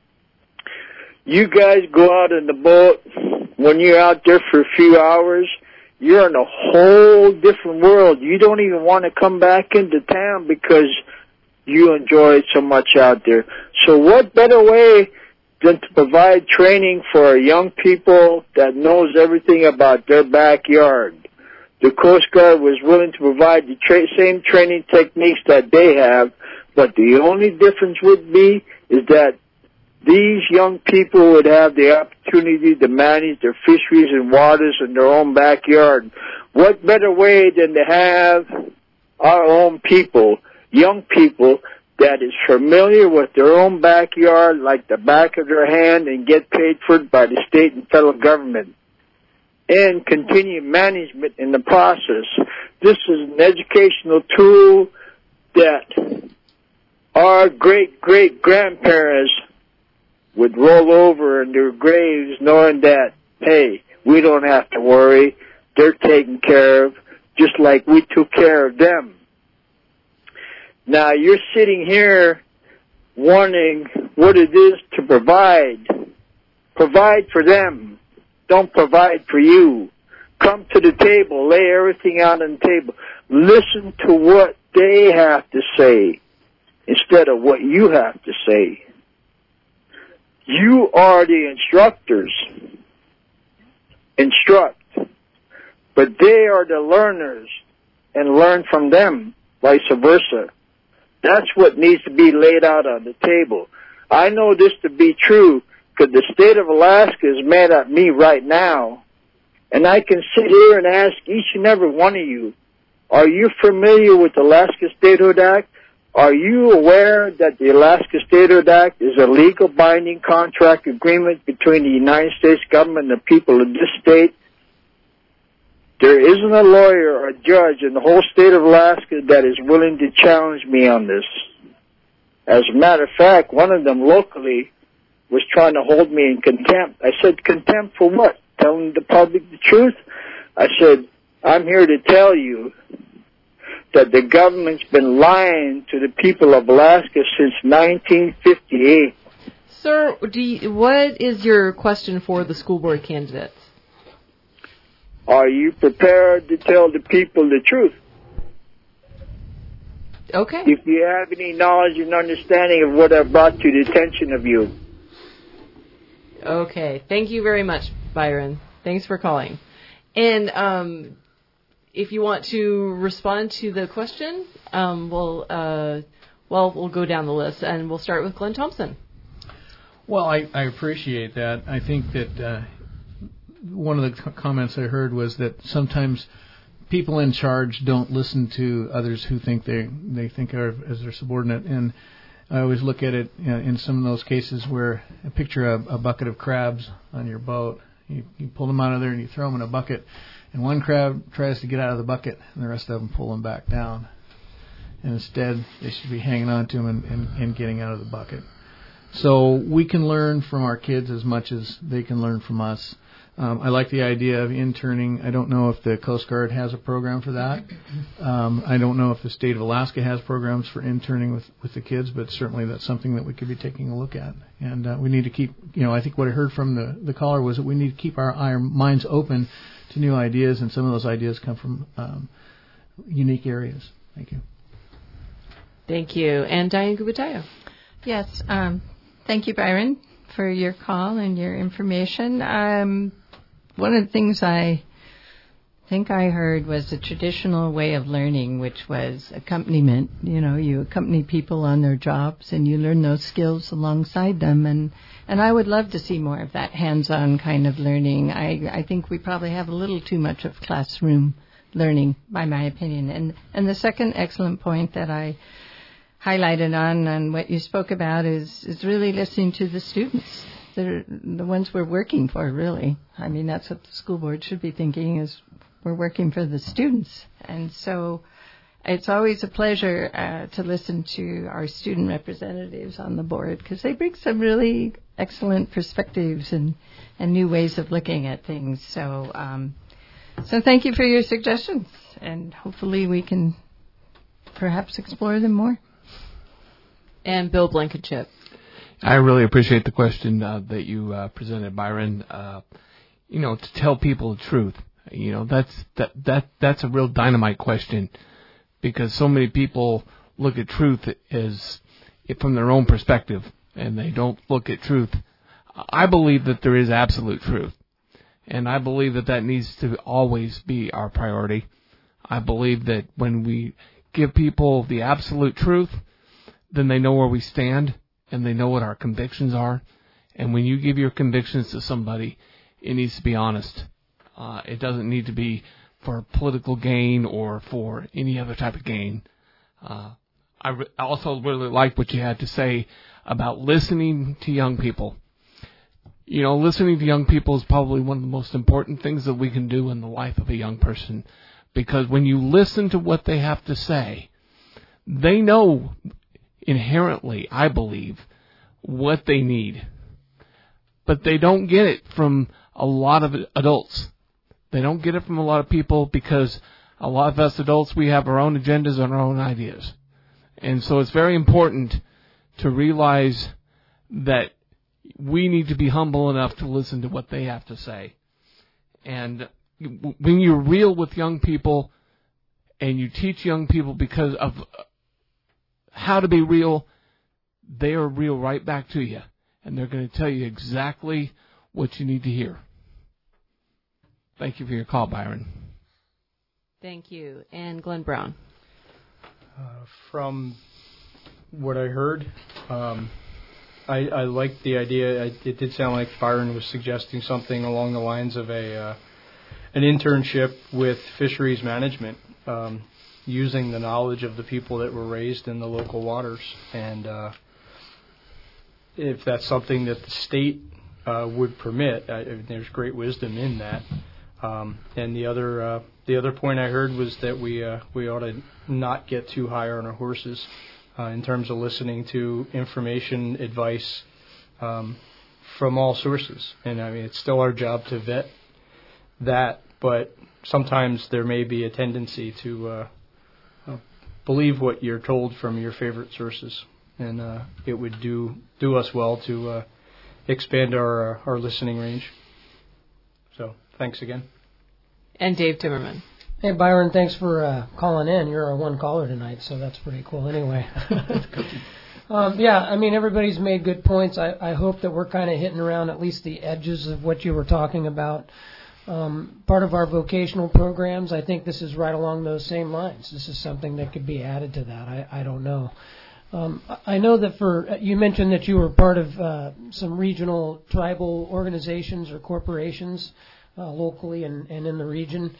You guys go out in the boat. When you're out there for a few hours, you're in a whole different world. You don't even want to come back into town because you enjoy it so much out there. So what better way than to provide training for young people that knows everything about their backyard? The Coast Guard was willing to provide the same training techniques that they have, but the only difference would be is that these young people would have the opportunity to manage their fisheries and waters in their own backyard. What better way than to have our own people, young people, that is familiar with their own backyard like the back of their hand and get paid for it by the state and federal government, and continue management in the process. This is an educational tool that our great-great-grandparents would roll over in their graves knowing that, hey, we don't have to worry. They're taken care of just like we took care of them. Now, you're sitting here wondering what it is to provide. Provide for them. Don't provide for you. Come to the table. Lay everything out on the table. Listen to what they have to say instead of what you have to say. You are the instructors. Instruct. But they are the learners and learn from them, vice versa. That's what needs to be laid out on the table. I know this to be true because the state of Alaska is mad at me right now. And I can sit here and ask each and every one of you, are you familiar with the Alaska Statehood Act? Are you aware that the Alaska Statehood Act is a legal binding contract agreement between the United States government and the people of this state? There isn't a lawyer or a judge in the whole state of Alaska that is willing to challenge me on this. As a matter of fact, one of them locally was trying to hold me in contempt. I said, contempt for what? Telling the public the truth? I said, I'm here to tell you that the government's been lying to the people of Alaska since 1958. Sir, what is your question for the school board candidates? Are you prepared to tell the people the truth? Okay. If you have any knowledge and understanding of what I've brought to the attention of you. Okay. Thank you very much, Byron. Thanks for calling. And if you want to respond to the question, we'll go down the list, and we'll start with Glenn Thompson. Well, I appreciate that. I think that one of the comments I heard was that sometimes people in charge don't listen to others who think they think are as their subordinate. And I always look at it in some of those cases where I picture a bucket of crabs on your boat. You pull them out of there and you throw them in a bucket, and one crab tries to get out of the bucket, and the rest of them pull them back down. And instead, they should be hanging on to them and getting out of the bucket. So we can learn from our kids as much as they can learn from us. I like the idea of interning. I don't know if the Coast Guard has a program for that. I don't know if the state of Alaska has programs for interning with the kids, but certainly that's something that we could be taking a look at. And we need to keep, I think what I heard from the caller was that we need to keep our minds open to new ideas, and some of those ideas come from unique areas. Thank you. Thank you. And Diane Gubatayo. Yes. Thank you, Byron, for your call and your information. One of the things I think I heard was a traditional way of learning, which was accompaniment. You accompany people on their jobs and you learn those skills alongside them. And I would love to see more of that hands-on kind of learning. I think we probably have a little too much of classroom learning, by my opinion. And the second excellent point that I highlighted on what you spoke about is really listening to the students. They're the ones we're working for, really. I mean, that's what the school board should be thinking, is we're working for the students. And so it's always a pleasure to listen to our student representatives on the board, because they bring some really excellent perspectives and new ways of looking at things. So thank you for your suggestions, and hopefully we can perhaps explore them more. And Bill Blankenship. I really appreciate the question that you presented, Byron. To tell people the truth, that's a real dynamite question, because so many people look at truth as from their own perspective, and they don't look at truth. I believe that there is absolute truth, and I believe that needs to always be our priority. I believe that when we give people the absolute truth, then they know where we stand, and they know what our convictions are. And when you give your convictions to somebody, it needs to be honest. It doesn't need to be for political gain or for any other type of gain. I also really like what you had to say about listening to young people. Listening to young people is probably one of the most important things that we can do in the life of a young person, because when you listen to what they have to say, they know inherently, I believe, what they need. But they don't get it from a lot of adults. They don't get it from a lot of people, because a lot of us adults, we have our own agendas and our own ideas. And so it's very important to realize that we need to be humble enough to listen to what they have to say. And when you're real with young people and you teach young people because of how to be real, they are real right back to you. And they're going to tell you exactly what you need to hear. Thank you for your call, Byron. Thank you. And Glenn Brown. From what I heard, I liked the idea. It did sound like Byron was suggesting something along the lines of an internship with fisheries management, using the knowledge of the people that were raised in the local waters. And if that's something that the state would permit, there's great wisdom in that. And the other point I heard was that we ought to not get too high on our horses in terms of listening to information, advice from all sources. And I mean, it's still our job to vet that, but sometimes there may be a tendency to believe what you're told from your favorite sources. and it would do us well to expand our listening range. So thanks again. And Dave Timmerman. Hey, Byron, thanks for calling in. You're our one caller tonight, so that's pretty cool anyway. Yeah, I mean, everybody's made good points. I hope that we're kind of hitting around at least the edges of what you were talking about. Part of our vocational programs, I think this is right along those same lines. This is something that could be added to that. I don't know. I know that you mentioned that you were part of some regional tribal organizations or corporations locally and in the region.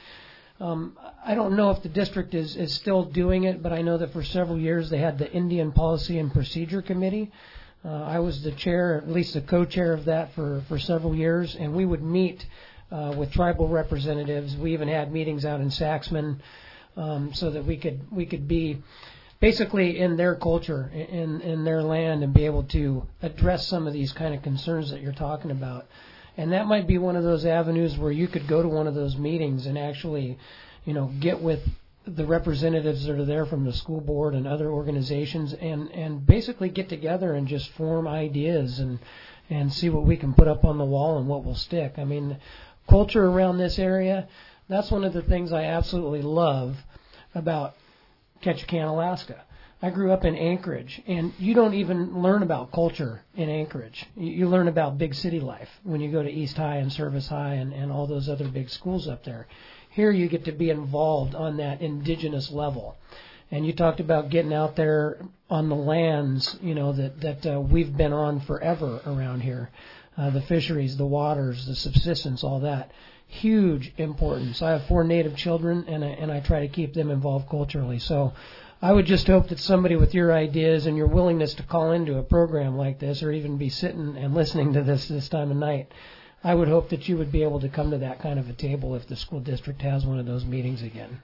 I don't know if the district is still doing it, but I know that for several years they had the Indian Policy and Procedure Committee. I was the chair, at least the co-chair of that for several years, and we would meet with tribal representatives. We even had meetings out in Saxman so that we could be basically in their culture, in their land, and be able to address some of these kind of concerns that you're talking about. And that might be one of those avenues where you could go to one of those meetings and actually, get with the representatives that are there from the school board and other organizations and basically get together and just form ideas and see what we can put up on the wall and what will stick. I mean, culture around this area, that's one of the things I absolutely love about Ketchikan, Alaska. I grew up in Anchorage, and you don't even learn about culture in Anchorage. You learn about big city life when you go to East High and Service High and all those other big schools up there. Here you get to be involved on that indigenous level. And you talked about getting out there on the lands, that we've been on forever around here. The fisheries, the waters, the subsistence, all that. Huge importance. I have 4 Native children, and I try to keep them involved culturally. So I would just hope that somebody with your ideas and your willingness to call into a program like this, or even be sitting and listening to this time of night, I would hope that you would be able to come to that kind of a table if the school district has one of those meetings again.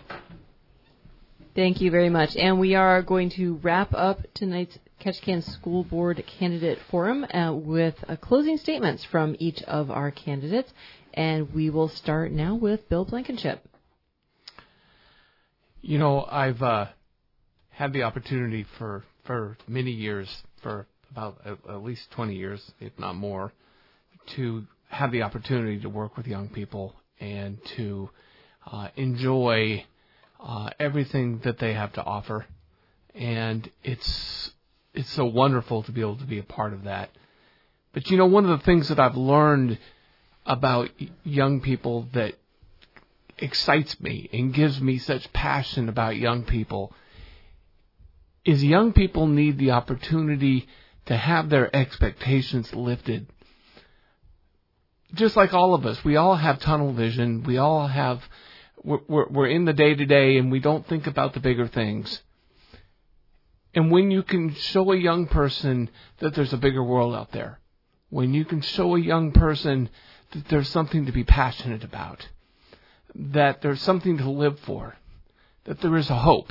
Thank you very much. And we are going to wrap up tonight's Ketchikan School Board Candidate Forum with closing statements from each of our candidates. And we will start now with Bill Blankenship. I've had the opportunity for many years, for about at least 20 years, if not more, to have the opportunity to work with young people and to enjoy everything that they have to offer. And it's so wonderful to be able to be a part of that. But, one of the things that I've learned about young people that excites me and gives me such passion about young people is young people need the opportunity to have their expectations lifted. Just like all of us, we all have tunnel vision. We all we're in the day-to-day, and we don't think about the bigger things. And when you can show a young person that there's a bigger world out there, when you can show a young person that there's something to be passionate about, that there's something to live for, that there is a hope,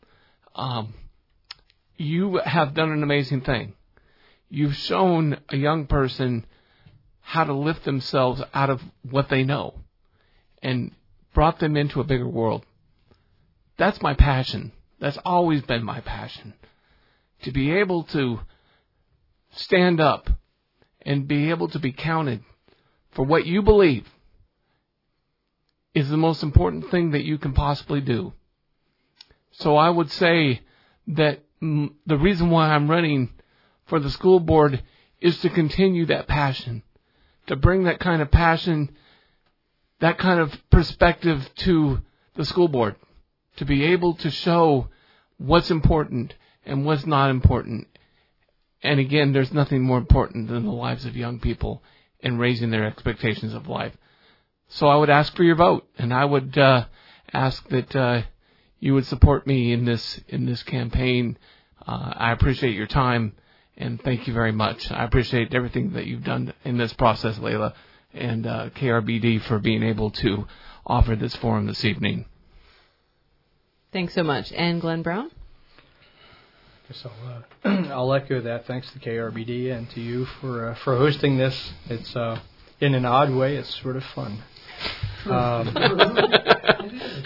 you have done an amazing thing. You've shown a young person how to lift themselves out of what they know and brought them into a bigger world. That's my passion. That's always been my passion. To be able to stand up and be able to be counted for what you believe is the most important thing that you can possibly do. So I would say that the reason why I'm running for the school board is to continue that passion, to bring that kind of passion, that kind of perspective to the school board, to be able to show what's important and what's not important. And again, there's nothing more important than the lives of young people and raising their expectations of life. So I would ask for your vote, and I would ask that you would support me in this campaign. I appreciate your time, and thank you very much. I appreciate everything that you've done in this process, Layla, and KRBD for being able to offer this forum this evening. Thanks so much. And Glenn Brown? Guess I'll echo that. Thanks to KRBD and to you for hosting this. It's in an odd way, it's sort of fun.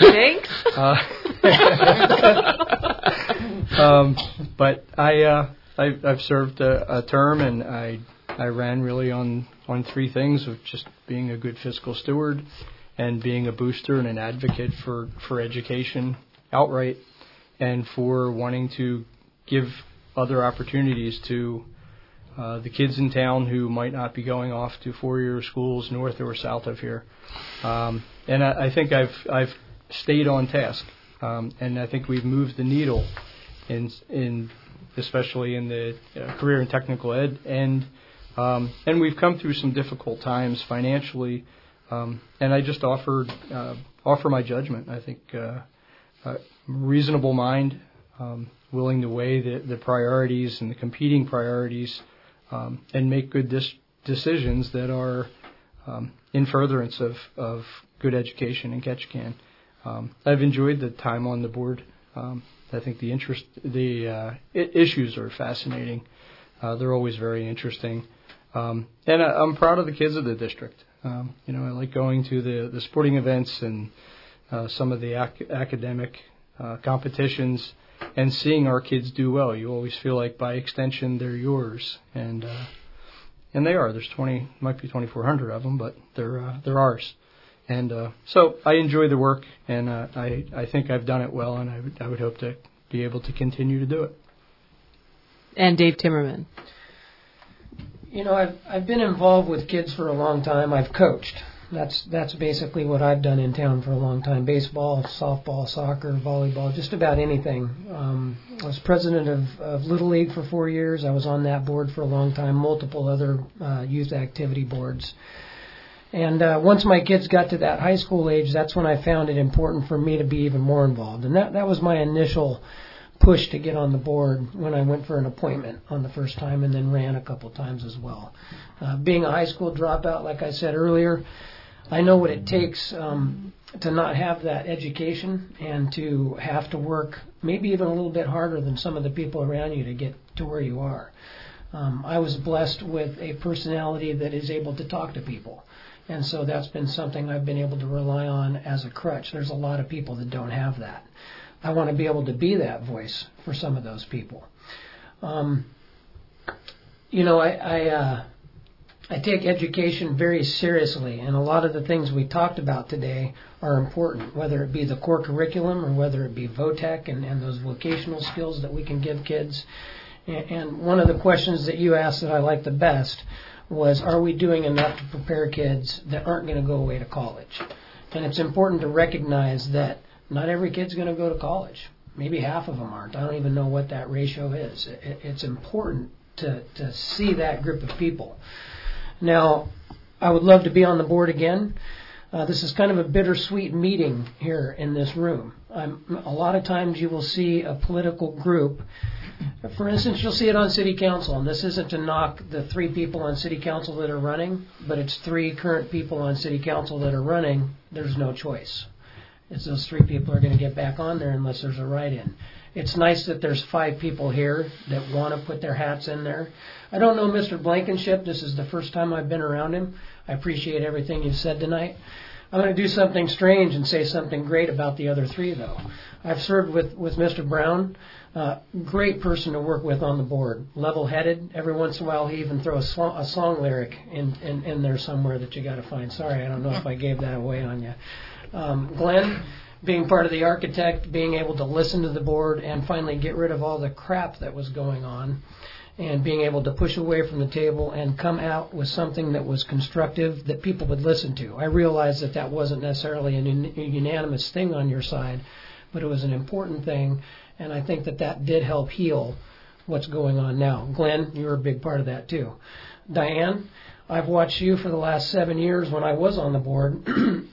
Thanks. But I I've served a term, and I ran really on three things, of just being a good fiscal steward and being a booster and an advocate for education outright, and for wanting to give other opportunities to the kids in town who might not be going off to four-year schools north or south of here. And I think I've stayed on task, and I think we've moved the needle in especially in the career and technical ed, and we've come through some difficult times financially, and I just offer my judgment. I think reasonable mind, willing to weigh the priorities and the competing priorities, and make good decisions that are in furtherance of good education in Ketchikan. I've enjoyed the time on the board. I think the issues are fascinating. They're always very interesting, and I'm proud of the kids of the district. I like going to the sporting events and some of the academic competitions, and seeing our kids do well. You always feel like by extension they're yours, and they are. There's might be 2,400 of them, but they're ours. And so I enjoy the work, and I think I've done it well, and I would hope to be able to continue to do it. And Dave Timmerman. I've been involved with kids for a long time. I've coached. That's basically what I've done in town for a long time. Baseball, softball, soccer, volleyball, just about anything. I was president of Little League for 4 years. I was on that board for a long time, multiple other youth activity boards. And once my kids got to that high school age, that's when I found it important for me to be even more involved. And that was my initial push to get on the board when I went for an appointment on the first time, and then ran a couple times as well. Being a high school dropout, like I said earlier, I know what it takes to not have that education and to have to work maybe even a little bit harder than some of the people around you to get to where you are. I was blessed with a personality that is able to talk to people. And so that's been something I've been able to rely on as a crutch. There's a lot of people that don't have that. I want to be able to be that voice for some of those people. I take education very seriously, and a lot of the things we talked about today are important, whether it be the core curriculum or whether it be VOTEC and those vocational skills that we can give kids. And one of the questions that you asked that I liked the best was, are we doing enough to prepare kids that aren't going to go away to college? And it's important to recognize that not every kid's going to go to college. Maybe half of them aren't. I don't even know what that ratio is. It's important to see that group of people. Now, I would love to be on the board again. This is kind of a bittersweet meeting here in this room. A lot of times you will see a political group. For instance, you'll see it on city council, and this isn't to knock the 3 people on city council that are running, but it's 3 current people on city council that are running. There's no choice. It's those 3 people are going to get back on there unless there's a write-in. It's nice that there's 5 people here that want to put their hats in there. I don't know Mr. Blankenship. This is the first time I've been around him. I appreciate everything you've said tonight. I'm going to do something strange and say something great about the other 3, though. I've served with Mr. Brown. Great person to work with on the board. Level-headed. Every once in a while he even throws a song lyric in there somewhere that you got to find. Sorry, I don't know if I gave that away on you. Glenn, being part of the architect, being able to listen to the board and finally get rid of all the crap that was going on, and being able to push away from the table and come out with something that was constructive that people would listen to. I realized that wasn't necessarily a unanimous thing on your side, but it was an important thing, and I think that did help heal what's going on now. Glenn, you were a big part of that too. Diane, I've watched you for the last 7 years when I was on the board,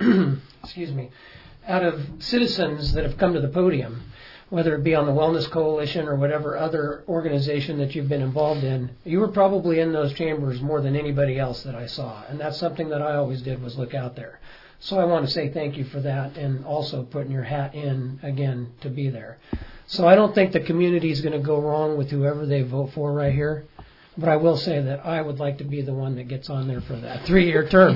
excuse me, out of citizens that have come to the podium, whether it be on the Wellness Coalition or whatever other organization that you've been involved in, you were probably in those chambers more than anybody else that I saw. And that's something that I always did, was look out there. So I want to say thank you for that, and also putting your hat in again to be there. So I don't think the community is going to go wrong with whoever they vote for right here. But I will say that I would like to be the one that gets on there for that 3-year term.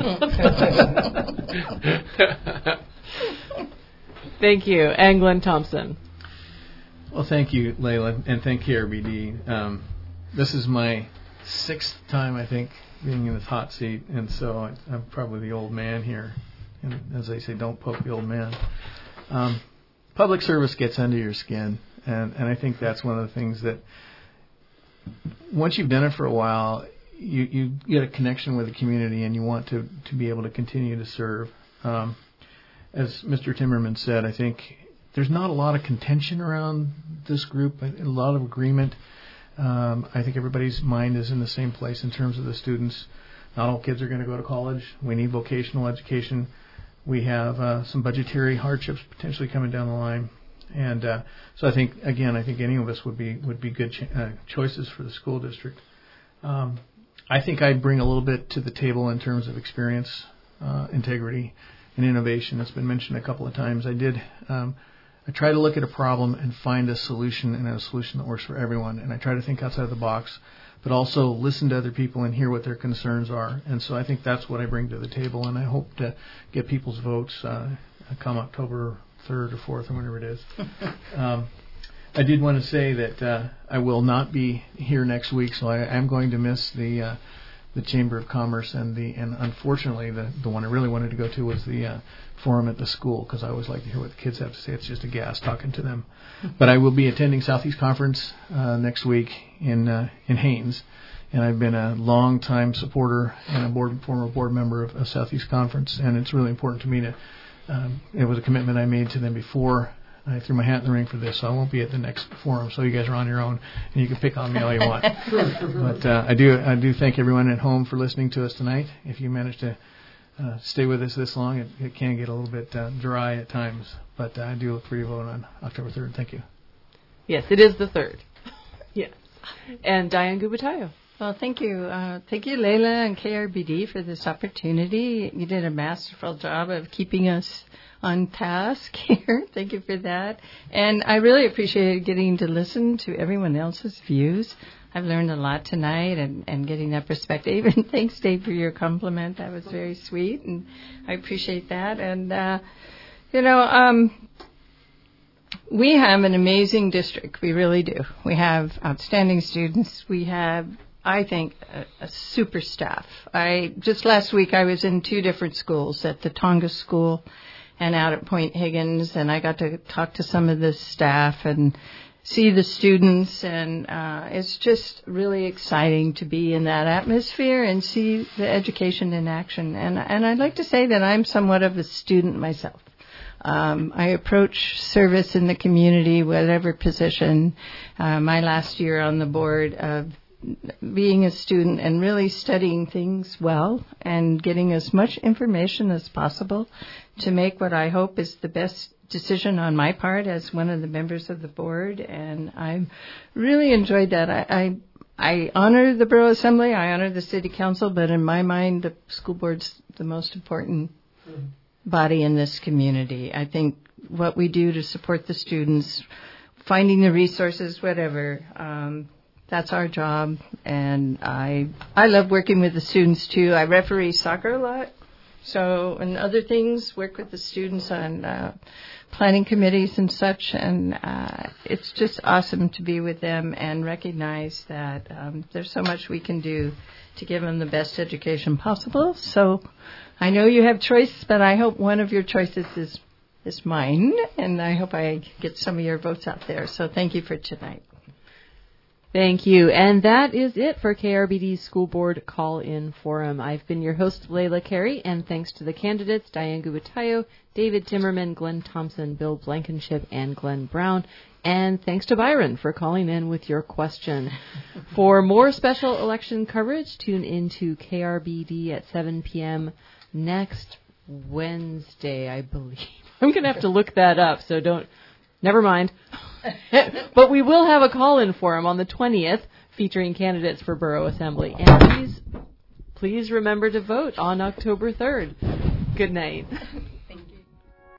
Thank you. And Glenn Thompson. Well, thank you, Layla, and thank KRBD. This is my 6th time, I think, being in this hot seat, and so I'm probably the old man here. And as they say, don't poke the old man. Public service gets under your skin, and I think that's one of the things that once you've done it for a while, you get a connection with the community, and you want to be able to continue to serve. As Mr. Timmerman said, I think there's not a lot of contention around this group, a lot of agreement. I think everybody's mind is in the same place in terms of the students. Not all kids are going to go to college. We need vocational education. We have some budgetary hardships potentially coming down the line. And so I think any of us would be good choices for the school district. I think I bring a little bit to the table in terms of experience, integrity, and innovation. That's been mentioned a couple of times. I try to look at a problem and find a solution, and a solution that works for everyone. And I try to think outside the box, but also listen to other people and hear what their concerns are. And so I think that's what I bring to the table, and I hope to get people's votes come October 3rd or 4th or whenever it is. I did want to say that I will not be here next week, so I am going to miss the Chamber of Commerce and unfortunately the one I really wanted to go to was the forum at the school, because I always like to hear what the kids have to say. It's just a gas talking to them. But I will be attending Southeast Conference next week in Haines, and I've been a long-time supporter and a former board member of Southeast Conference, and it's really important to me to. It was a commitment I made to them before. I threw my hat in the ring for this, so I won't be at the next forum. So you guys are on your own, and you can pick on me all you want. But I do thank everyone at home for listening to us tonight. If you manage to stay with us this long, it can get a little bit dry at times. But I do look for your vote on October 3rd. Thank you. Yes, it is the 3rd. Yes. And Diane Gubatayo. Well, thank you. Thank you, Layla and KRBD, for this opportunity. You did a masterful job of keeping us on task here. Thank you for that. And I really appreciated getting to listen to everyone else's views. I've learned a lot tonight and getting that perspective. And thanks, Dave, for your compliment. That was very sweet, and I appreciate that. And, we have an amazing district. We really do. We have outstanding students. We have, I think, a super staff. Just last week I was in 2 different schools, at the Tonga School and out at Point Higgins, and I got to talk to some of the staff and see the students, and it's just really exciting to be in that atmosphere and see the education in action. And I'd like to say that I'm somewhat of a student myself. I approach service in the community, whatever position. My last year on the board of being a student and really studying things well and getting as much information as possible to make what I hope is the best decision on my part as one of the members of the board. And I really enjoyed that. I honor the Borough Assembly, I honor the City Council, but in my mind, the school board's the most important body in this community. I think what we do to support the students, finding the resources, whatever, that's our job, and I love working with the students too. I referee soccer a lot, so and other things, work with the students on planning committees and such, and it's just awesome to be with them and recognize that there's so much we can do to give them the best education possible. So I know you have choice, but I hope one of your choices is mine, and I hope I get some of your votes out there. So thank you for tonight. Thank you. And that is it for KRBD's School Board Call-In Forum. I've been your host, Layla Carey, and thanks to the candidates, Diane Gubatayo, David Timmerman, Glenn Thompson, Bill Blankenship, and Glenn Brown. And thanks to Byron for calling in with your question. For more special election coverage, tune into KRBD at 7 p.m. next Wednesday, I believe. I'm going to have to look that up, so never mind. But we will have a call-in forum on the 20th featuring candidates for Borough Assembly. And please remember to vote on October 3rd. Good night.